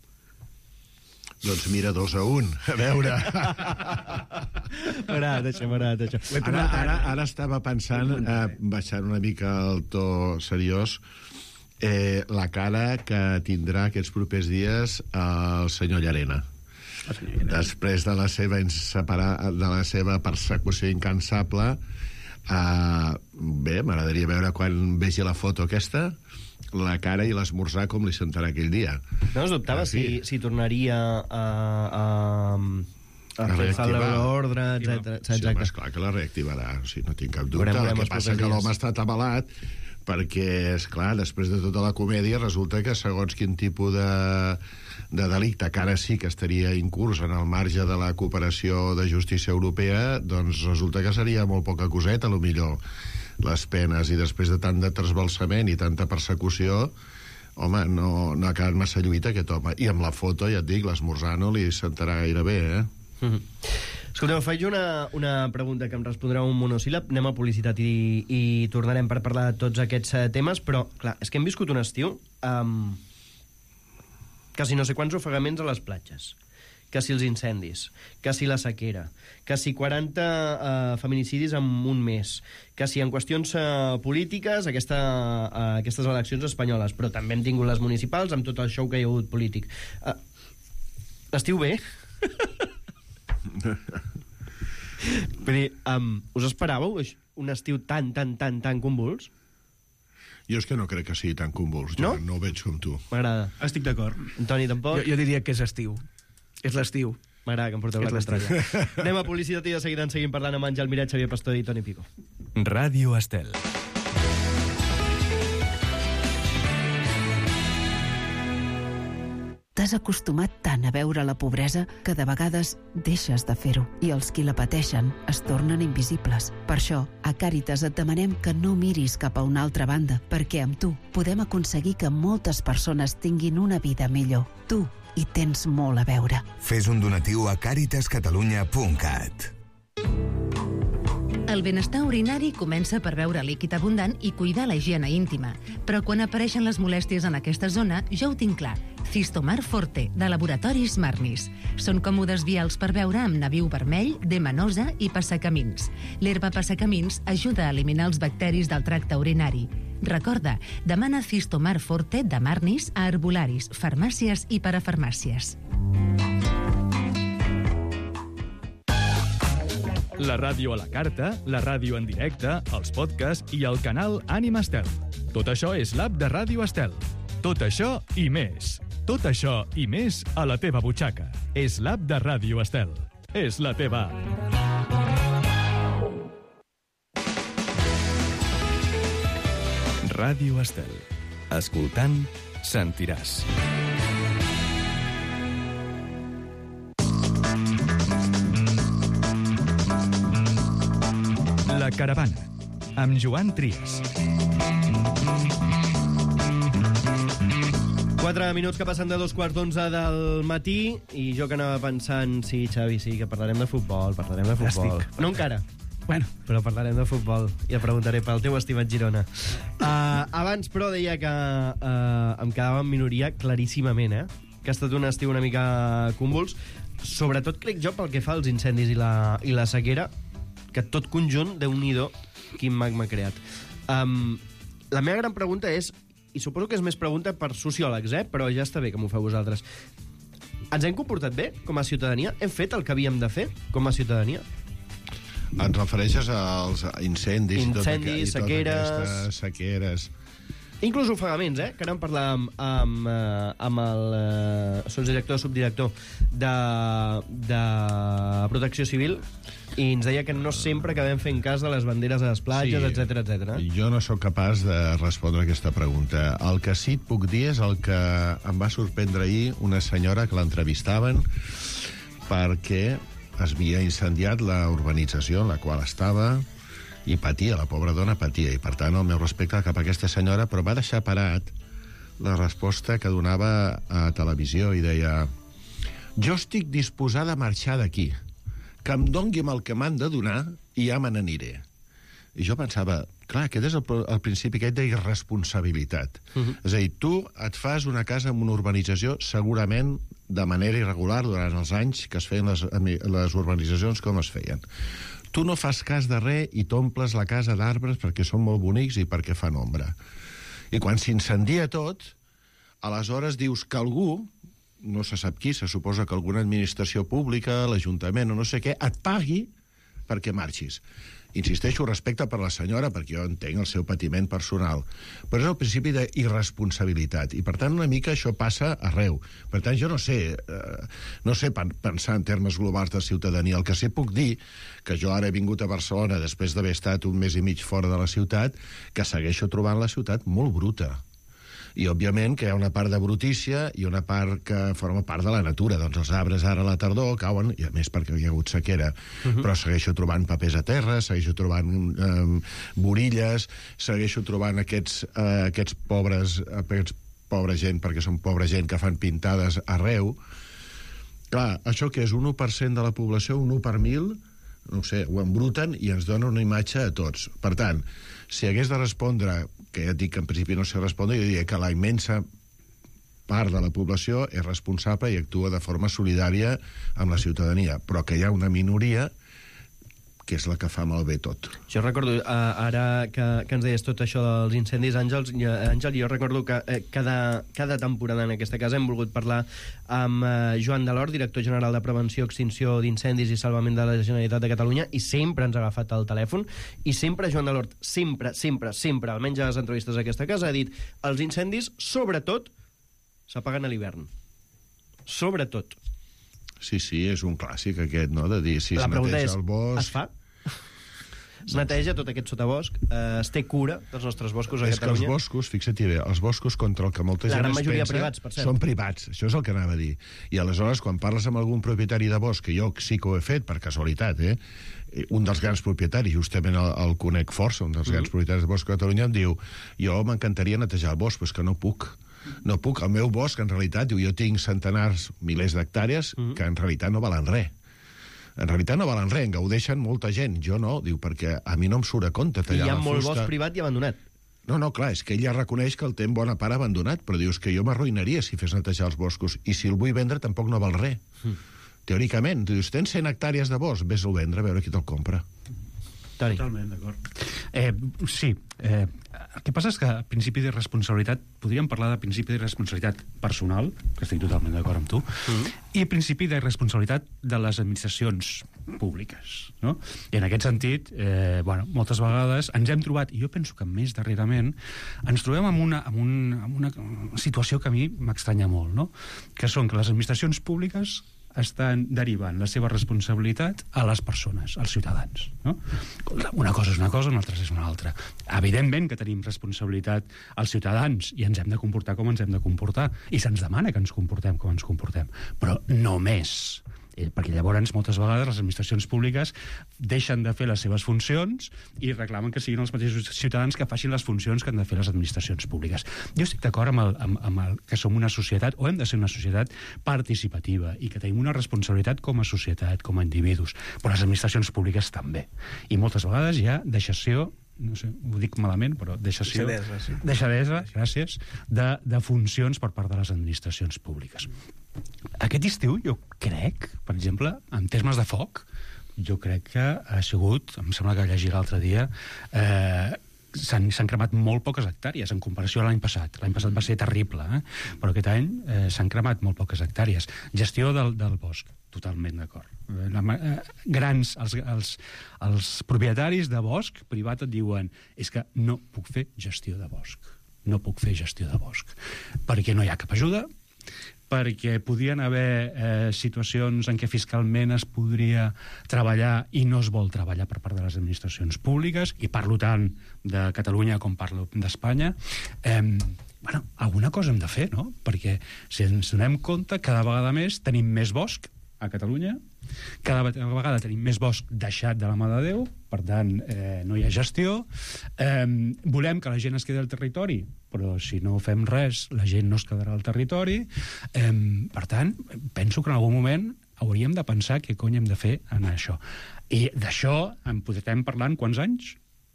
Doncs mira, 2-1. A veure. M'agrada això. Ara estava pensant, baixant una mica el to seriós, la cara que tindrà aquests propers dies el senyor Llarena. Després de la seva persecució incansable, bé, m'agradaria veure quan vegi la foto aquesta, la cara i l'esmorzar com li sentarà aquell dia. No es dubtava si tornaria a reactivar l'ordre, etc. Sí, home, esclar que la reactivarà, no tinc cap dubte. El que passa que l'home està atabalat perquè, esclar, després de tota la comèdia resulta que segons quin tipus de delicte que ara sí que estaria incurs en el marge de la cooperació de justícia europea, doncs resulta que seria molt poca coseta, millor les penes, i després de tant de trasbalsament i tanta persecució, home, no ha quedat massa lluita aquest home. I amb la foto, ja et dic, l'esmorzar no li sentarà gaire bé, Escolteu, faig una pregunta que em respondrà un monosíl·lab. Anem a publicitat i tornarem per parlar de tots aquests temes, però, clar, és que hem viscut un estiu quasi no sé quants ofegaments a les platges, que si els incendis, que si la sequera, que si 40 feminicidis en un mes, que si en qüestions polítiques aquestes eleccions espanyoles, però també hem tingut les municipals amb tot el show que hi ha hagut polític. Estiu bé? Vull dir, us esperàveu un estiu tan convuls? Jo és que no crec que sigui tan convuls, no ho veig com tu. M'agrada. Estic d'acord. Antoni, tampoc? Jo diria que és estiu. És l'estiu. M'agrada que em porteu la contrària. Anem a publicitat i de seguida seguim parlant amb Àngel Miret, Xavier Pastor i Toni Pico. Ràdio Estel. T'has acostumat tant a veure la pobresa que de vegades deixes de fer-ho i els qui la pateixen es tornen invisibles. Per això, a Càritas et demanem que no miris cap a una altra banda, perquè amb tu podem aconseguir que moltes persones tinguin una vida millor. Tu hi tens molt a veure. Fes un donatiu a caritascatalunya.cat. El benestar urinari comença per beure líquid abundant i cuidar la higiene íntima. Però quan apareixen les molèsties en aquesta zona, ja ho tinc clar. Cistomar Forte, de Laboratoris Marnis. Són còmodes vials per beure amb nabiu vermell, demanosa i passacamins. L'herba passacamins ajuda a eliminar els bacteris del tracte urinari. Recorda, demana Cistomar Forte de Marnis a herbolaris, farmàcies i parafarmàcies. La ràdio a la carta, la ràdio en directe, els podcasts i el canal Ànima Estel. Tot això és l'app de Ràdio Estel. Tot això i més. Tot això i més a la teva butxaca. És l'app de Ràdio Estel. És la teva app. Ràdio Estel. Escoltant, sentiràs. La Caravana, amb Joan Trias. 4 minuts que passen de 2:15 del matí i jo que anava pensant, sí, Xavi, sí, que parlarem de futbol. Estic. No encara. Bueno. Però parlarem de futbol i et preguntaré pel teu estimat Girona. Abans, però, deia que em quedava en minoria claríssimament, que ha estat un estiu una mica convuls. Sobretot, crec jo, pel que fa als incendis i la sequera, que tot conjunt, Déu-n'hi-do, quin mag m'ha creat. La meva gran pregunta és, i suposo que és més pregunta per sociòlegs, però ja està bé que m'ho feu vosaltres. Ens hem comportat bé com a ciutadania? Hem fet el que havíem de fer com a ciutadania? Et refereixes als incendis Incendis, i sequeres... aquestes sequeres... Inclús ofegaments, que ara vam parlar amb el sotsdirector, subdirector de Protecció Civil, i ens deia que no sempre acabem fent cas de les banderes a les platges, etc etc. Jo no sóc capaç de respondre aquesta pregunta. El que sí et puc dir és el que em va sorprendre ahir una senyora que l'entrevistaven perquè es havia incendiat la urbanització en la qual estava i patia, la pobra dona patia, i per tant el meu respecte cap a aquesta senyora, però va deixar parat la resposta que donava a televisió i deia: jo estic disposada a marxar d'aquí, que em dongui'm el que m'han de donar i ja me n'aniré. I jo pensava, clar, aquest és el principi aquest d'irresponsabilitat. És a dir, tu et fas una casa en una urbanització segurament de manera irregular durant els anys que es feien les urbanitzacions com es feien. Tu no fas cas de res i t'omples la casa d'arbres perquè són molt bonics i perquè fan ombra. I quan s'incendia tot, aleshores dius que algú, no se sap qui, se suposa que alguna administració pública, l'Ajuntament o no sé què, et pagui perquè marxis. Insisteixo, respecte per la senyora, perquè jo entenc el seu patiment personal, però és el principi d'irresponsabilitat, i per tant una mica això passa arreu. Per tant, jo no sé pensar en termes globals de ciutadania. El que sí puc dir, que jo ara he vingut a Barcelona després d'haver estat un mes i mig fora de la ciutat, que segueixo trobant la ciutat molt bruta. I, òbviament, que hi ha una part de brutícia i una part que forma part de la natura. Doncs els arbres ara a la tardor cauen, i a més perquè hi ha hagut sequera, però segueixo trobant papers a terra, segueixo trobant borilles, segueixo trobant aquests pobra gent, perquè són pobra gent que fan pintades arreu. Clar, això que és un 1% de la població, un 1 per 1.000, no ho sé, ho embruten i ens dona una imatge a tots. Per tant, si hagués de respondre, que ja et dic que en principi no sé respondre, jo diria que la immensa part de la població és responsable i actua de forma solidària amb la ciutadania, però que hi ha una minoria que és la que fa malbé tot. Jo recordo, ara que ens deies tot això dels incendis, Àngel, jo recordo que cada temporada en aquesta casa hem volgut parlar amb Joan Delort, director general de Prevenció, Extinció d'Incendis i Salvament de la Generalitat de Catalunya, i sempre ens ha agafat el telèfon, i sempre Joan Delort, sempre, almenys a les entrevistes d'aquesta casa, ha dit: els incendis, sobretot, s'apaguen a l'hivern. Sobretot. Sí, és un clàssic aquest, no?, de dir si la es neteja el bosc... Es fa? Es neteja tot aquest sotabosc? Es té cura dels nostres boscos a Catalunya? És que els boscos, fixa't-hi bé, els boscos contra el que molta gent es pensa... La gran majoria privats, per cert. Són privats, això és el que anava a dir. I aleshores, quan parles amb algun propietari de bosc, que jo sí que ho he fet, per casualitat, un dels grans propietaris, justament el conec força, un dels grans propietaris de bosc de Catalunya, em diu: jo m'encantaria netejar el bosc, però és que no puc. No puc. El meu bosc, en realitat, diu, jo tinc centenars, milers d'hectàrees que en realitat no valen res. En realitat no valen res, en gaudeixen molta gent. Jo no, diu, perquè a mi no em surt a compte tallar la fusta. I hi ha molt bosc privat i abandonat. No, clar, és que ell ja reconeix que el té en bona part abandonat, però dius que jo m'arruïnaria si fes netejar els boscos, i si el vull vendre tampoc no val res. Teòricament, dius, tens 100 hectàrees de bosc, ves-lo vendre a veure qui te'l compra. Toni. Totalment, d'acord. Sí, el que passa és que a principi de responsabilitat, podríem parlar de principi de responsabilitat personal, que estic totalment d'acord amb tu, i principi de responsabilitat de les administracions públiques, no? I en aquest sentit, moltes vegades ens hem trobat, i jo penso que més darrerament, ens trobem amb una situació que a mi m'estranya molt, no? Que són que les administracions públiques estan derivant la seva responsabilitat a les persones, als ciutadans, no? Una cosa és una cosa, una altra és una altra. Evidentment que tenim responsabilitat als ciutadans i ens hem de comportar com ens hem de comportar, i se'ns demana que ens comportem com ens comportem, però només perquè llavors moltes vegades les administracions públiques deixen de fer les seves funcions i reclamen que siguin els mateixos ciutadans que facin les funcions que han de fer les administracions públiques. Jo estic d'acord amb el que som una societat, o hem de ser una societat participativa, i que tenim una responsabilitat com a societat, com a individus, però les administracions públiques també. I moltes vegades hi ha deixació, no sé, ho dic malament, però deixadesa, gràcies, de funcions per part de les administracions públiques. Aquest estiu, jo crec, per exemple, en termes de foc, jo crec que ha sigut, em sembla que llegir l'altre dia, s'han cremat molt poques hectàrees en comparació a l'any passat. L'any passat va ser terrible, però aquest any s'han cremat molt poques hectàrees. Gestió del bosc, totalment d'acord. Els propietaris de bosc privat et diuen és que no puc fer gestió de bosc. No puc fer gestió de bosc. Perquè no hi ha cap ajuda, perquè podien haver situacions en què fiscalment es podria treballar i no es vol treballar per part de les administracions públiques, i parlo tant de Catalunya com parlo d'Espanya. Alguna cosa hem de fer, no? Perquè si ens donem compte, cada vegada més tenim més bosc a Catalunya, cada vegada tenim més bosc deixat de la mà de Déu, per tant, no hi ha gestió. Volem que la gent es quedi al territori, però si no fem res, la gent no es quedarà al territori. Per tant, penso que en algun moment hauríem de pensar què cony hem de fer en això. I d'això en podrem parlar en quants anys?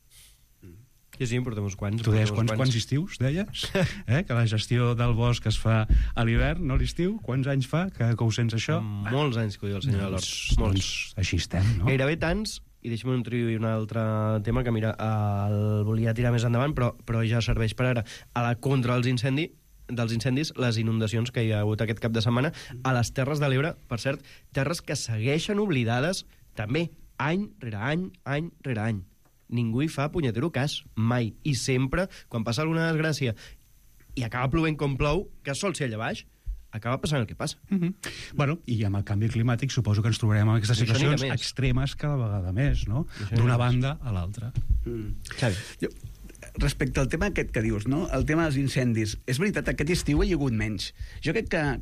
Sí, portem uns quants. Tu deies quants estius, deies? Que la gestió del bosc es fa a l'hivern, no a l'estiu? Quants anys fa que ho sents això? Molts anys que ho diu el senyor Alort. Molts. Així estem, no? Gairebé tants, i deixa'm introduir un altre tema que, mira, el volia tirar més endavant, però ja serveix per ara. A la contra dels incendis, les inundacions que hi ha hagut aquest cap de setmana a les Terres de l'Ebre, per cert, terres que segueixen oblidades també, any rere any, any rere any. Ningú hi fa punyetero cas, mai. I sempre, quan passa alguna desgràcia i acaba plovent com plou, que sol ser allà baix, acaba passant el que passa. Bueno, i amb el canvi climàtic suposo que ens trobarem en aquestes situacions extremes cada vegada més, no? D'una banda a l'altra. Xavi. Respecte al tema aquest que dius, no? El tema dels incendis. És veritat, aquest estiu hi ha hagut menys. Jo crec que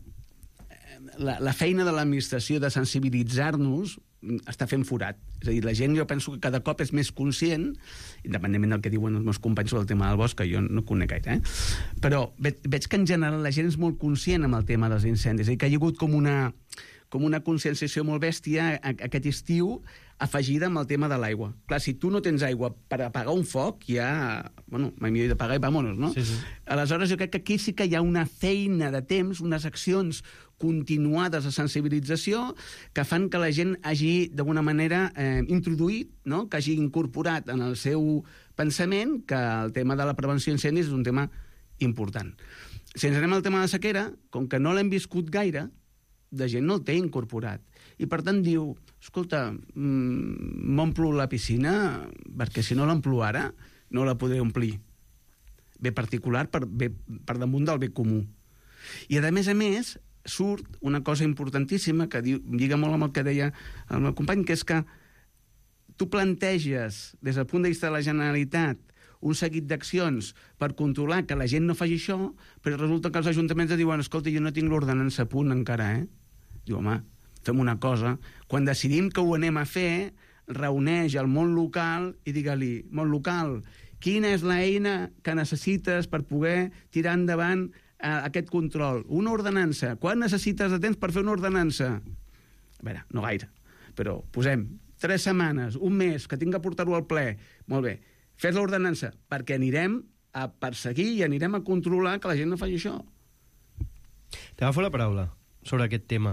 la feina de l'administració de sensibilitzar-nos està fent forat. És a dir, la gent, jo penso que cada cop és més conscient, independentment del que diuen els meus companys sobre el tema del bosc, que jo no conec gaire, però veig que en general la gent és molt conscient amb el tema dels incendis, és a dir, que hi ha hagut com una conscienciació molt bèstia aquest estiu afegida amb el tema de l'aigua. Clar, si tu no tens aigua per apagar un foc, ja... Bueno, mai millor d'apagar i vámonos, no? Sí. Aleshores, jo crec que aquí sí que hi ha una feina de temps, unes accions continuades de sensibilització que fan que la gent hagi, d'alguna manera, introduït, no? Que hagi incorporat en el seu pensament que el tema de la prevenció d'incendis és un tema important. Si ens anem al tema de la sequera, com que no l'hem viscut gaire, de gent no el té incorporat. I per tant diu, escolta, m'omplo la piscina perquè si no l'omplo ara no la podré omplir. Bé particular per damunt del bé comú. I a més, surt una cosa importantíssima que lliga molt amb el que deia el meu company, que és que tu planteges, des del punt de vista de la Generalitat, un seguit d'accions per controlar que la gent no faci això, però resulta que els ajuntaments diuen, escolta, jo no tinc l'ordenança a punt encara, Diu, home, fem una cosa. Quan decidim que ho anem a fer, reuneix el món local i digue-li, món local, quina és l'eina que necessites per poder tirar endavant aquest control? Una ordenança. Quan necessites de temps per fer una ordenança? A veure, no gaire, però posem 3 setmanes, un mes, que tinc que portar-ho al ple. Molt bé, fes l'ordenança, perquè anirem a perseguir i anirem a controlar que la gent no faci això. T'agafo la paraula sobre aquest tema.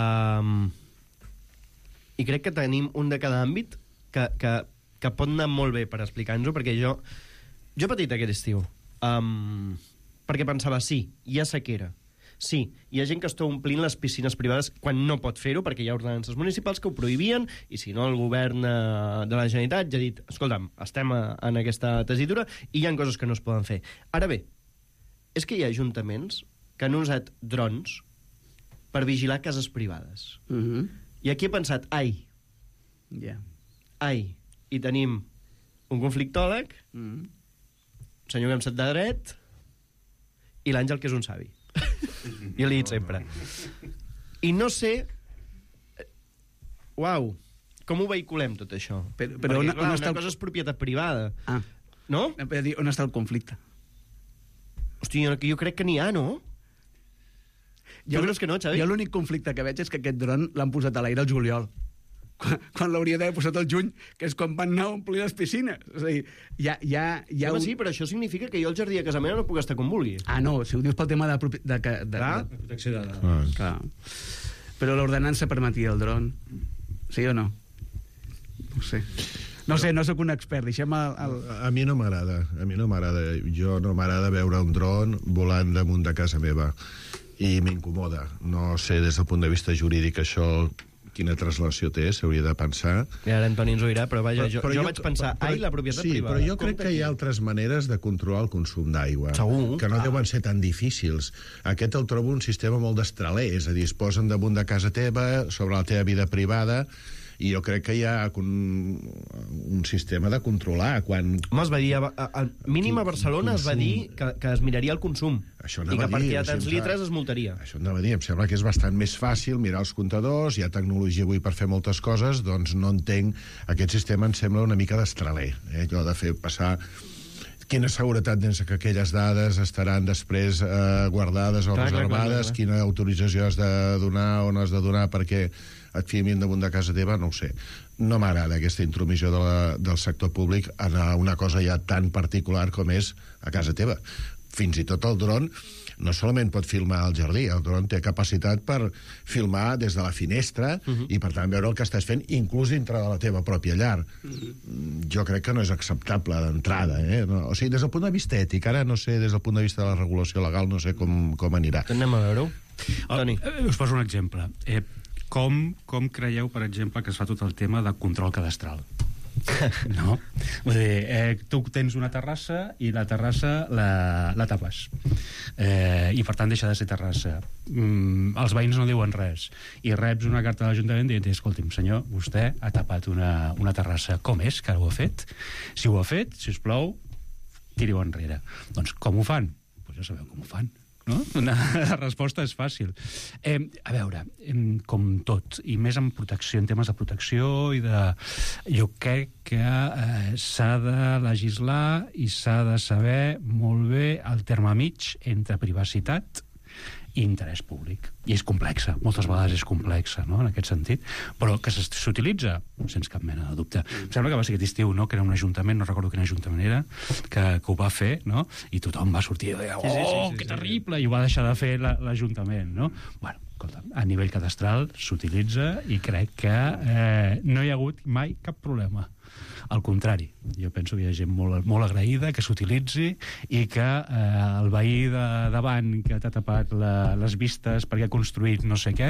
I crec que tenim un de cada àmbit que pot anar molt bé per explicar-nos-ho, perquè jo he patit aquest estiu. Perquè pensava, sí, hi ha sequera. Sí, hi ha gent que està omplint les piscines privades quan no pot fer-ho, perquè hi ha ordenances municipals que ho prohibien, i si no el govern de la Generalitat ja ha dit, escolta'm, estem en aquesta tessitura i hi ha coses que no es poden fer. Ara bé, és que hi ha ajuntaments que han usat drons per vigilar cases privades. I aquí he pensat, ai, i tenim un conflictòleg, un senyor que em sap de dret, i l'Àngel, que és un savi. Jo l'he dit sempre. I no sé Uau, com ho vehiculem tot això? Però Perquè, on clar, està una cosa és propietat privada. Ah. No? On està el conflicte? Hòstia, jo crec que n'hi ha, no? Tu creus que no, Xavi? Jo l'únic conflicte que veig és que aquest dron l'han posat a l'aire al juliol. Quan l'hauria d'haver posat al juny, que és quan van anar a omplir les piscines. És a dir, Home, sí, però això significa que jo al jardí a casa meva no puc estar com vulgui. Ah, no, si ho dius pel tema de protecció de dades. Clar. Però l'ordenança permetia el dron. Sí o no? No sé. No sé, no sóc un expert, deixem el... A mi no m'agrada, Jo no m'agrada veure un dron volant damunt de casa meva. I m'incomoda. No sé, des del punt de vista jurídic, això quina translació té, s'hauria de pensar. I ara Antoni ens ho dirà, però vaja, jo vaig pensar, la propietat privada. Sí, però jo crec que hi ha altres maneres de controlar el consum d'aigua. Segur. Que no deuen ser tan difícils. Aquest el trobo un sistema molt destraler, és a dir, es posen damunt de casa teva, sobre la teva vida privada, i jo crec que hi ha un sistema de controlar. Home, es va dir, al mínim a Barcelona es va dir que es miraria el consum. Això i que perquè hi ha tants litres es multaria. Això anava a dir, em sembla que és bastant més fàcil mirar els comptadors, hi ha tecnologia avui per fer moltes coses, doncs no entenc, aquest sistema em sembla una mica destraler, allò de fer passar... Quina seguretat tens que aquelles dades estaran després guardades o reservades, quina autorització has de donar o no has de donar perquè et filmin damunt de casa teva, no ho sé. No m'agrada aquesta intromissió del sector públic en una cosa ja tan particular com és a casa teva. Fins i tot el dron no solament pot filmar al jardí, el dron té capacitat per filmar des de la finestra i, per tant, veure el que estàs fent, inclús dintre de la teva pròpia llar. Jo crec que no és acceptable d'entrada, No, o sigui, des del punt de vista ètic, ara no sé, des del punt de vista de la regulació legal, no sé com anirà. Anem a veure-ho. Toni. Us poso un exemple. Com creieu, per exemple, que es fa tot el tema de control cadastral? No? Vull dir, tu tens una terrassa i la terrassa la tapes. I, per tant, deixa de ser terrassa. Els veïns no diuen res. I reps una carta de l'Ajuntament dient, escolti'm, senyor, vostè ha tapat una terrassa. Com és que ho ha fet? Si ho ha fet, si us plou, tiri-ho enrere. Doncs com ho fan? Doncs ja sabeu com ho fan. No? La resposta és fàcil. A veure, com tot, i més en protecció, en temes de protecció jo crec que s'ha de legislar i s'ha de saber molt bé el terme mig entre privacitat i interès públic. I és complexa, moltes vegades és complexa, no?, en aquest sentit, però que s'utilitza sense cap mena de dubte. Em sembla que va ser aquest estiu, no?, que era un ajuntament, no recordo quin ajuntament era, que ho va fer, no?, i tothom va sortir i va dir, que terrible, i ho va deixar de fer l'Ajuntament, no? Bueno, escolta, a nivell cadastral s'utilitza i crec que no hi ha hagut mai cap problema. Al contrari, jo penso que hi ha gent molt agraïda que s'utilitzi i que el veí de davant que t'ha tapat les vistes perquè ha construït no sé què,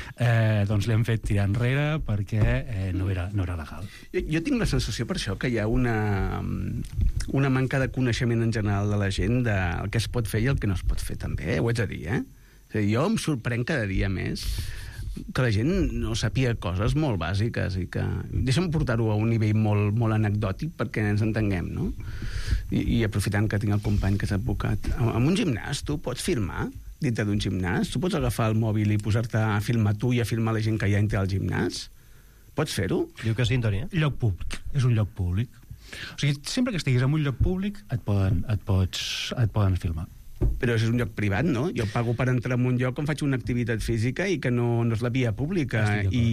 doncs l'hem fet tirar enrere perquè no era legal. Jo tinc la sensació per això que hi ha una manca de coneixement en general de la gent del que es pot fer i el que no es pot fer també, ho haig de dir, És a dir, jo em sorprèn cada dia més que la gent no sàpiga coses molt bàsiques i que... Deixa'm portar-ho a un nivell molt, molt anecdòtic perquè ens entenguem, no? I aprofitant que tinc el company que és advocat. En un gimnàs tu pots filmar dintre d'un gimnàs? Tu pots agafar el mòbil i posar-te a filmar tu i a filmar la gent que hi ha dintre del gimnàs? Pots fer-ho? Diu que sí, Antoni. Lloc públic. És un lloc públic. O sigui, sempre que estiguis en un lloc públic et poden filmar. Però és un lloc privat, no? Jo pago per entrar en un lloc on faig una activitat física i que no és la via pública.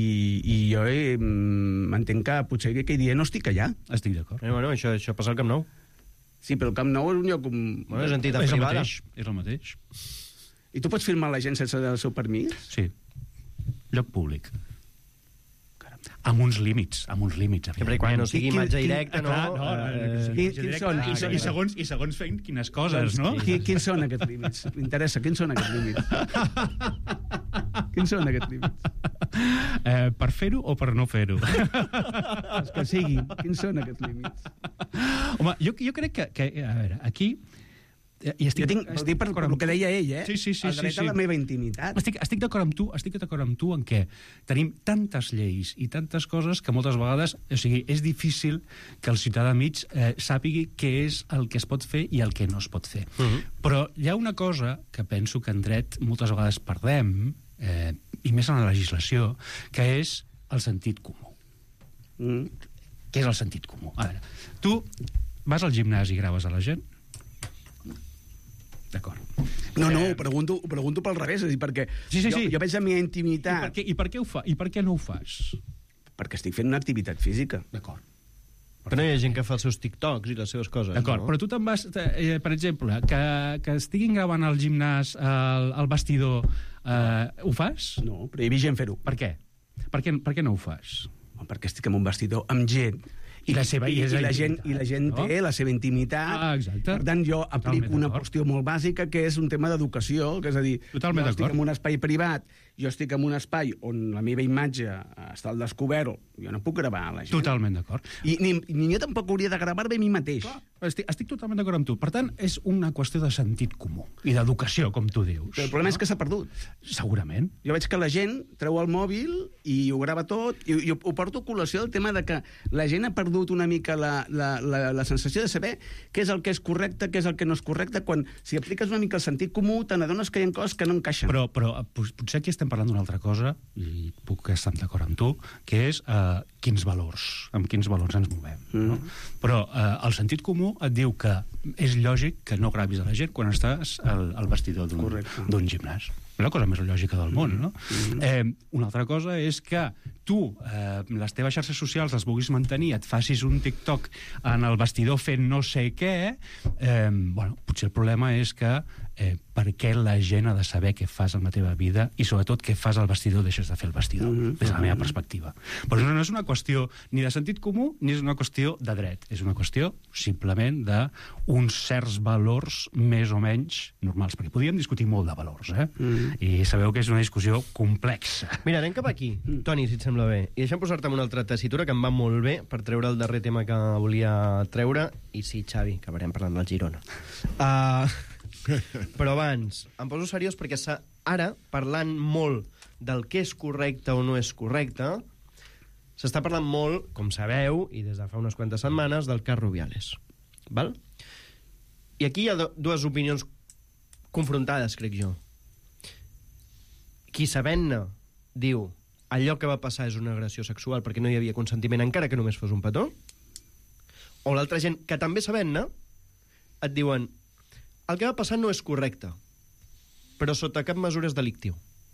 I jo entenc que potser aquell dia no estic allà. Estic d'acord. Bueno, això passa al Camp Nou. Sí, però el Camp Nou és un lloc... Bueno, és entitat privada. És el mateix. I tu pots filmar la gent sense el seu permís? Sí. Lloc públic. Amb uns límits. Sempre quan no sigui imatge directa, no? I segons fent quines coses, no? Quins són aquests límits? M'interessa, quins són aquests límits? Quins són aquests límits? Per fer-ho o per no fer-ho? Els que sigui. Quins són aquests límits? Home, jo crec que a veure, aquí... Jo dic per el que deia ell, Sí. El dret a la meva intimitat. Estic d'acord amb tu en què tenim tantes lleis i tantes coses que moltes vegades, o sigui, és difícil que el ciutadà mig sàpigui què és el que es pot fer i el que no es pot fer. Però hi ha una cosa que penso que en dret moltes vegades perdem, i més en la legislació, que és el sentit comú. Què és el sentit comú? A veure, tu vas al gimnàs i graves a la gent? D'acord. No, ho pregunto pel revés, és a dir, perquè sí. jo veig la meva intimitat... I per què no ho fas? Perquè estic fent una activitat física. D'acord. Però no hi ha gent que fa els seus TikToks i les seves coses. D'acord, no? però tu te'n vas... per exemple, que estiguin gravant al gimnàs, al vestidor, ho fas? No, però hi havia gent fer-ho. Per què? Per què no ho fas? Perquè estic en un vestidor amb gent i la gent té la seva intimitat. Exacte. Per tant, jo aplico una qüestió molt bàsica, que és un tema d'educació, que és a dir, jo estic en un espai privat, jo estic en un espai on la meva imatge està al descobert, jo no puc gravar a la gent. Totalment d'acord. I ni jo tampoc hauria de gravar-me a mi mateix. Clar, estic totalment d'acord amb tu. Per tant, és una qüestió de sentit comú i d'educació, com tu dius. Però el problema és que s'ha perdut. Segurament. Jo veig que la gent treu el mòbil i ho grava tot, i ho porto a col·lació el tema de que la gent ha perdut una mica la sensació de saber què és el que és correcte, què és el que no és correcte, quan si apliques una mica el sentit comú te n'adones que hi ha coses que no encaixen. Però potser aquí estem parlant d'una altra cosa, i puc estar d'acord amb tu, que és amb quins valors ens movem. No? Però el sentit comú et diu que és lògic que no gravis a la gent quan estàs al vestidor d'un gimnàs. La cosa més lògica del món, no? Una altra cosa és que tu, les teves xarxes socials les vulguis mantenir, et facis un TikTok en el vestidor fent no sé què, potser el problema és que per què la gent ha de saber què fas en la teva vida i sobretot què fas al vestidor deixes de fer el vestidor, des de la meva perspectiva. Però no és una qüestió ni de sentit comú ni és una qüestió de dret, és una qüestió simplement d'uns certs valors més o menys normals, perquè podríem discutir molt de valors, i sabeu que és una discussió complexa. Mira, anem cap aquí, Toni, si et sembla bé, i deixa'm posar-te una altra tessitura que em va molt bé per treure el darrer tema que volia treure, i sí, Xavi, que acabarem parlant del Girona. Però abans, em poso seriós perquè ara, parlant molt del que és correcte o no és correcte, s'està parlant molt, com sabeu, i des de fa unes quantes setmanes, del cas Rubiales. Val? I aquí hi ha dues opinions confrontades, crec jo. Qui sabent-ne diu allò que va passar és una agressió sexual perquè no hi havia consentiment encara que només fos un petó, o l'altra gent que també sabent-ne et diuen el que va passar no és correcte, però sota cap mesura és delictiu.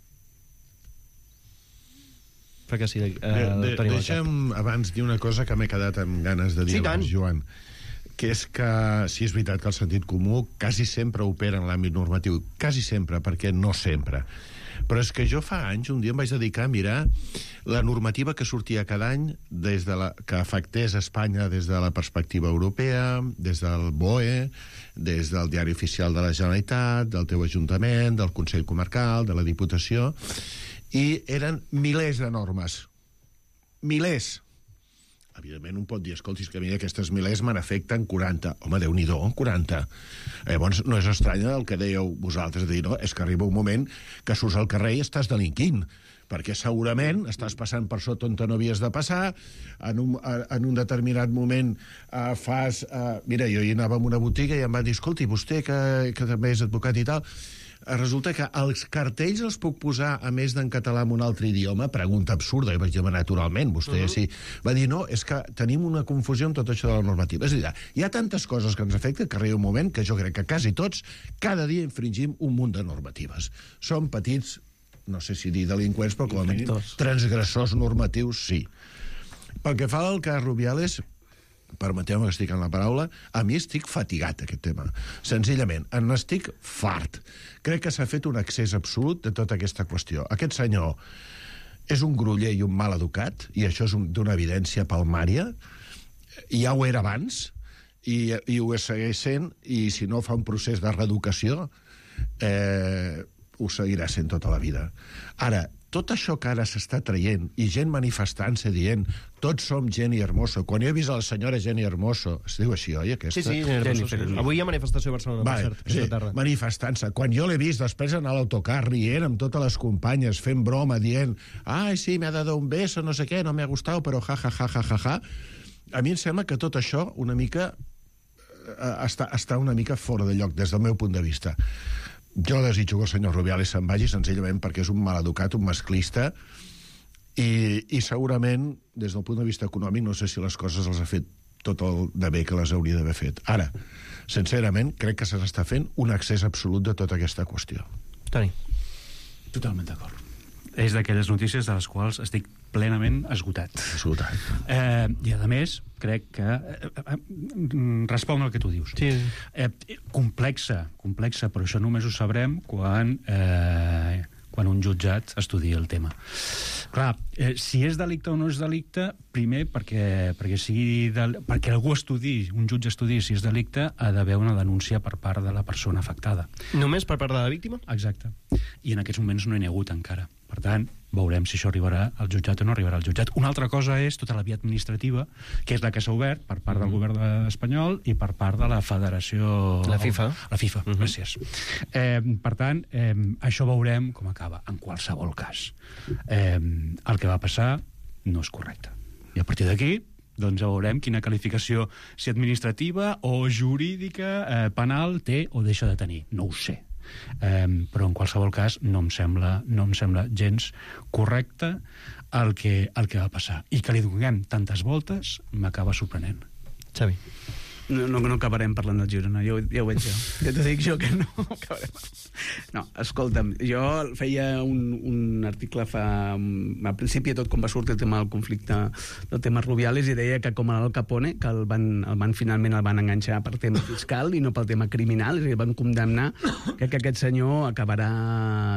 Fa que sí, deixa'm abans dir una cosa que m'he quedat amb ganes de dir abans, Joan, que és que sí, és veritat que el sentit comú quasi sempre opera en l'àmbit normatiu, quasi sempre, perquè no sempre. Però és que jo fa anys, un dia em vaig dedicar a mirar la normativa que sortia cada any que afectés Espanya des de la perspectiva europea, des del BOE, des del Diari Oficial de la Generalitat, del teu Ajuntament, del Consell Comarcal, de la Diputació, i eren milers de normes. Milers. Evidentment, un pot dir, escolti, que a mi aquestes milers me n'afecten 40. Home, Déu-n'hi-do, 40. Llavors, no és estrany el que dèieu vosaltres, de dir, no, és que arriba un moment que surts al carrer i estàs delinquint, perquè segurament estàs passant per sota on no havies de passar, en un determinat moment fas... Mira, jo hi anava a una botiga i em van dir, escolti, vostè que també és advocat i tal... Resulta que els cartells els puc posar, a més d'en català, en un altre idioma? Pregunta absurda, i vaig dir, naturalment, vostè sí. Va dir, no, és que tenim una confusió amb tot això de la normativa. És a dir, hi ha tantes coses que ens afecten que arriba un moment que jo crec que quasi tots, cada dia infringim un munt de normatives. Som petits, no sé si dir delinqüents, però com a mínim transgressors normatius, sí. Pel que fa al cas Rubiales, permeteu-me que estic en la paraula, a mi estic fatigat, aquest tema. Senzillament, n'estic fart. Crec que s'ha fet un excés absolut de tota aquesta qüestió. Aquest senyor és un groller i un mal educat, i això és d'una evidència palmària, ja ho era abans, i ho segueix sent, i si no fa un procés de reeducació, ho seguirà sent tota la vida. Ara, tot això que ara s'està traient, i gent manifestant-se dient tots som Jenny Hermoso. Quan jo he vist a la senyora Jenny Hermoso, es diu així, oi, aquesta? Sí, Jenny Hermoso. Avui hi ha manifestació a Barcelona, per cert. Sí, manifestant-se. Quan jo l'he vist després anar a l'autocar rient amb totes les companyes, fent broma, dient ai, sí, me ha dado un beso, no sé què, no me ha gustado, però ja, ja, ja, ja, ja, ja. A mi em sembla que tot això una mica està una mica fora de lloc des del meu punt de vista. Jo desitjo que el senyor Rubiales se'n vagi senzillament perquè és un maleducat, un masclista, I segurament, des del punt de vista econòmic, no sé si les coses les ha fet tot el de bé que les hauria d'haver fet. Ara, sincerament, crec que se n'està fent un accés absolut de tota aquesta qüestió. Toni. Totalment d'acord. És d'aquelles notícies de les quals estic plenament esgotat. I, a més, crec que... responc al que tu dius. Sí. Complexa, però això només ho sabrem quan un jutjat estudia el tema. Clar, si és delicte o no és delicte, primer, perquè algú estudiï, un jutge estudiï si és delicte, ha d'haver una denúncia per part de la persona afectada. Només per part de la víctima? Exacte. I en aquests moments no hi ha hagut encara. Per tant, veurem si això arribarà al jutjat o no arribarà al jutjat. Una altra cosa és tota la via administrativa, que és la que s'ha obert per part del govern espanyol i per part de la federació... La FIFA. La FIFA, gràcies. Per tant, això veurem com acaba. En qualsevol cas, el que va passar no és correcte. I a partir d'aquí, doncs veurem quina qualificació, si administrativa o jurídica, penal, té o deixa de tenir. No ho sé. Però en qualsevol cas no em sembla gens correcte el que va passar, i que li donem tantes voltes m'acaba sorprenent. Xavi. No acabarem parlant del Girona, ja ho veig jo. Ja t'ho dic jo que no acabarem. No, escolta'm, jo feia un article al principi de tot, quan va sortir el tema del conflicte del tema Rubiales, i deia que com Al Capone, que finalment el van enganxar per tema fiscal i no pel tema criminal, és a dir, van condemnar que aquest senyor acabarà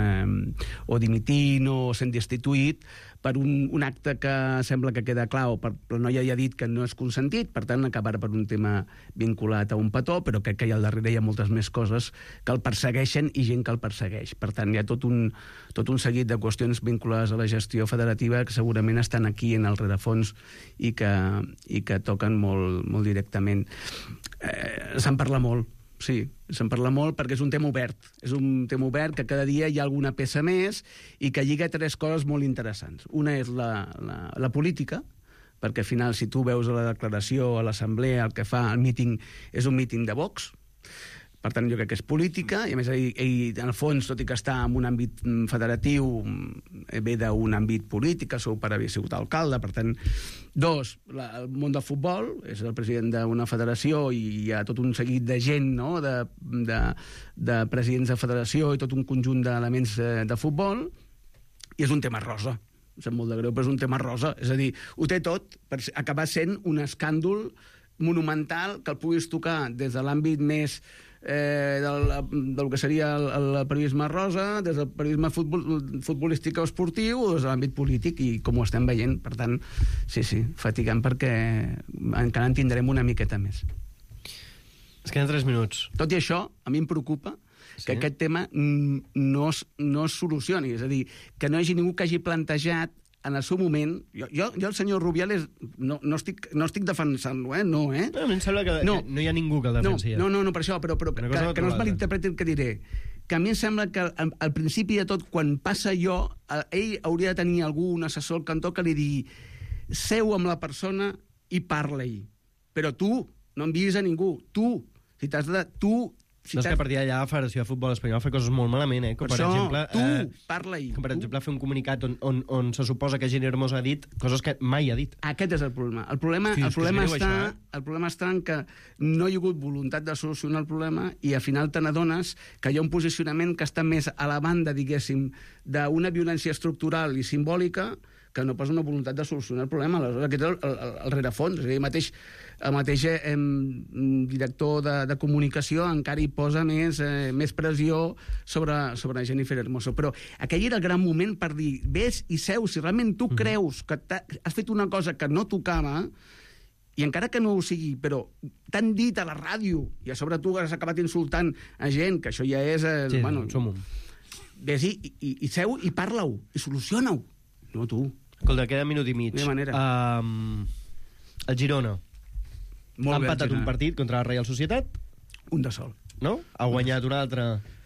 o dimitint o sent destituït per un acte que sembla que queda clar, però la noia ja ha dit que no és consentit, per tant acabarà per un tema vinculat a un petó, però crec que al darrere hi ha moltes més coses que el persegueixen i gent que el persegueix. Per tant, hi ha tot un seguit de qüestions vinculades a la gestió federativa que segurament estan aquí en el rerefons i que toquen molt, molt directament. Se'n parla molt. Sí, se'n parla molt perquè és un tema obert. És un tema obert que cada dia hi ha alguna peça més i que lliga tres coses molt interessants. Una és la política, perquè al final, si tu veus a la declaració, a l'assemblea, el que fa el míting és un míting de Vox. Per tant, jo crec que és política, i a més ell, en el fons, tot i que està en un àmbit federatiu, ve d'un àmbit polític, el seu pare havia sigut alcalde, per tant. Dos, el món del futbol, és el president d'una federació i hi ha tot un seguit de gent, no?, de presidents de federació i tot un conjunt d'elements de futbol, i és un tema rosa. Em sap molt de greu, però és un tema rosa. És a dir, ho té tot per acabar sent un escàndol monumental que el puguis tocar des de l'àmbit més del que seria el periodisme rosa, des del periodisme futbolístic o esportiu, o des de l'àmbit polític, i com ho estem veient. Per tant, sí, fatigant, perquè encara en tindrem una miqueta més. Es queden 3 minuts. Tot i això, a mi em preocupa que aquest tema no es solucioni. És a dir, que no hi hagi ningú que hagi plantejat en el seu moment... Jo el senyor Rubiales no estic defensant-lo, no, eh? A mi em sembla que no hi ha ningú que el defensi. No, per això, però que no es malinterpreti el que diré. Que a mi em sembla que al principi de tot, quan passa allò, ell hauria de tenir algú, un assessor al cantó, que li digui: seu amb la persona i parla-hi. Però tu no envies a ningú. Tu, si t'has de... No, és que a partir d'allà la Federació de Futbol Espanyol fa coses molt malament, com per exemple... parla-hi. Com per exemple fer un comunicat on se suposa que Gini Hermoso ha dit coses que mai ha dit. Aquest és el problema. El problema està en que no hi ha hagut voluntat de solucionar el problema, i al final te n'adones que hi ha un posicionament que està més a la banda, diguéssim, d'una violència estructural i simbòlica, que no posa una voluntat de solucionar el problema. Aleshores, aquest és el rerefons. És a dir, el mateix director de comunicació encara hi posa més pressió sobre Jennifer Hermoso. Però aquell era el gran moment per dir: ves i seu, si realment tu creus que has fet una cosa que no tocava, i encara que no ho sigui, però t'han dit a la ràdio, i a sobre tu has acabat insultant a gent, que això ja és... Ves i seu i parla-ho, i soluciona-ho. No, tu. Escolta, queda minut i mig. El Girona ha empatat un partit contra la Reial Societat. Un de sol. No? Ha guanyat un altre...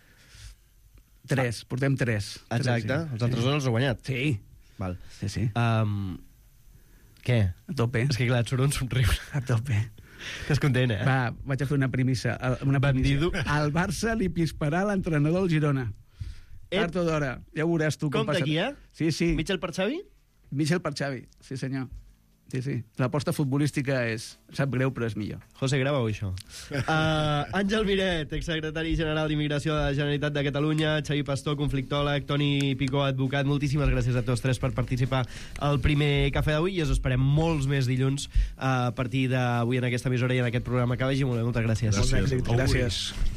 3, portem 3. Exacte, els altres 2 els ha guanyat. Sí. Val. Sí. Què? A tope. És que clar, et surt un somriure. A tope. Estàs content, eh? Va, vaig a fer una premissa. Bandido. Al Barça li pisparà l'entrenador del Girona. Tard o d'hora. Ja veuràs tu com passa. Com d'aquí, Sí. Mitchell per Xavi? Michel per Xavi, sí senyor. Sí. L'aposta futbolística sap greu, però és millor. José, grava-ho, això. Àngel Miret, exsecretari general d'Immigració de la Generalitat de Catalunya, Xavi Pastor, conflictòleg, Toni Picó, advocat, moltíssimes gràcies a tots tres per participar al primer cafè d'avui i us esperem molts més dilluns a partir d'avui en aquesta emissora i en aquest programa que vagi molt bé. Moltes gràcies. Gràcies. Gràcies.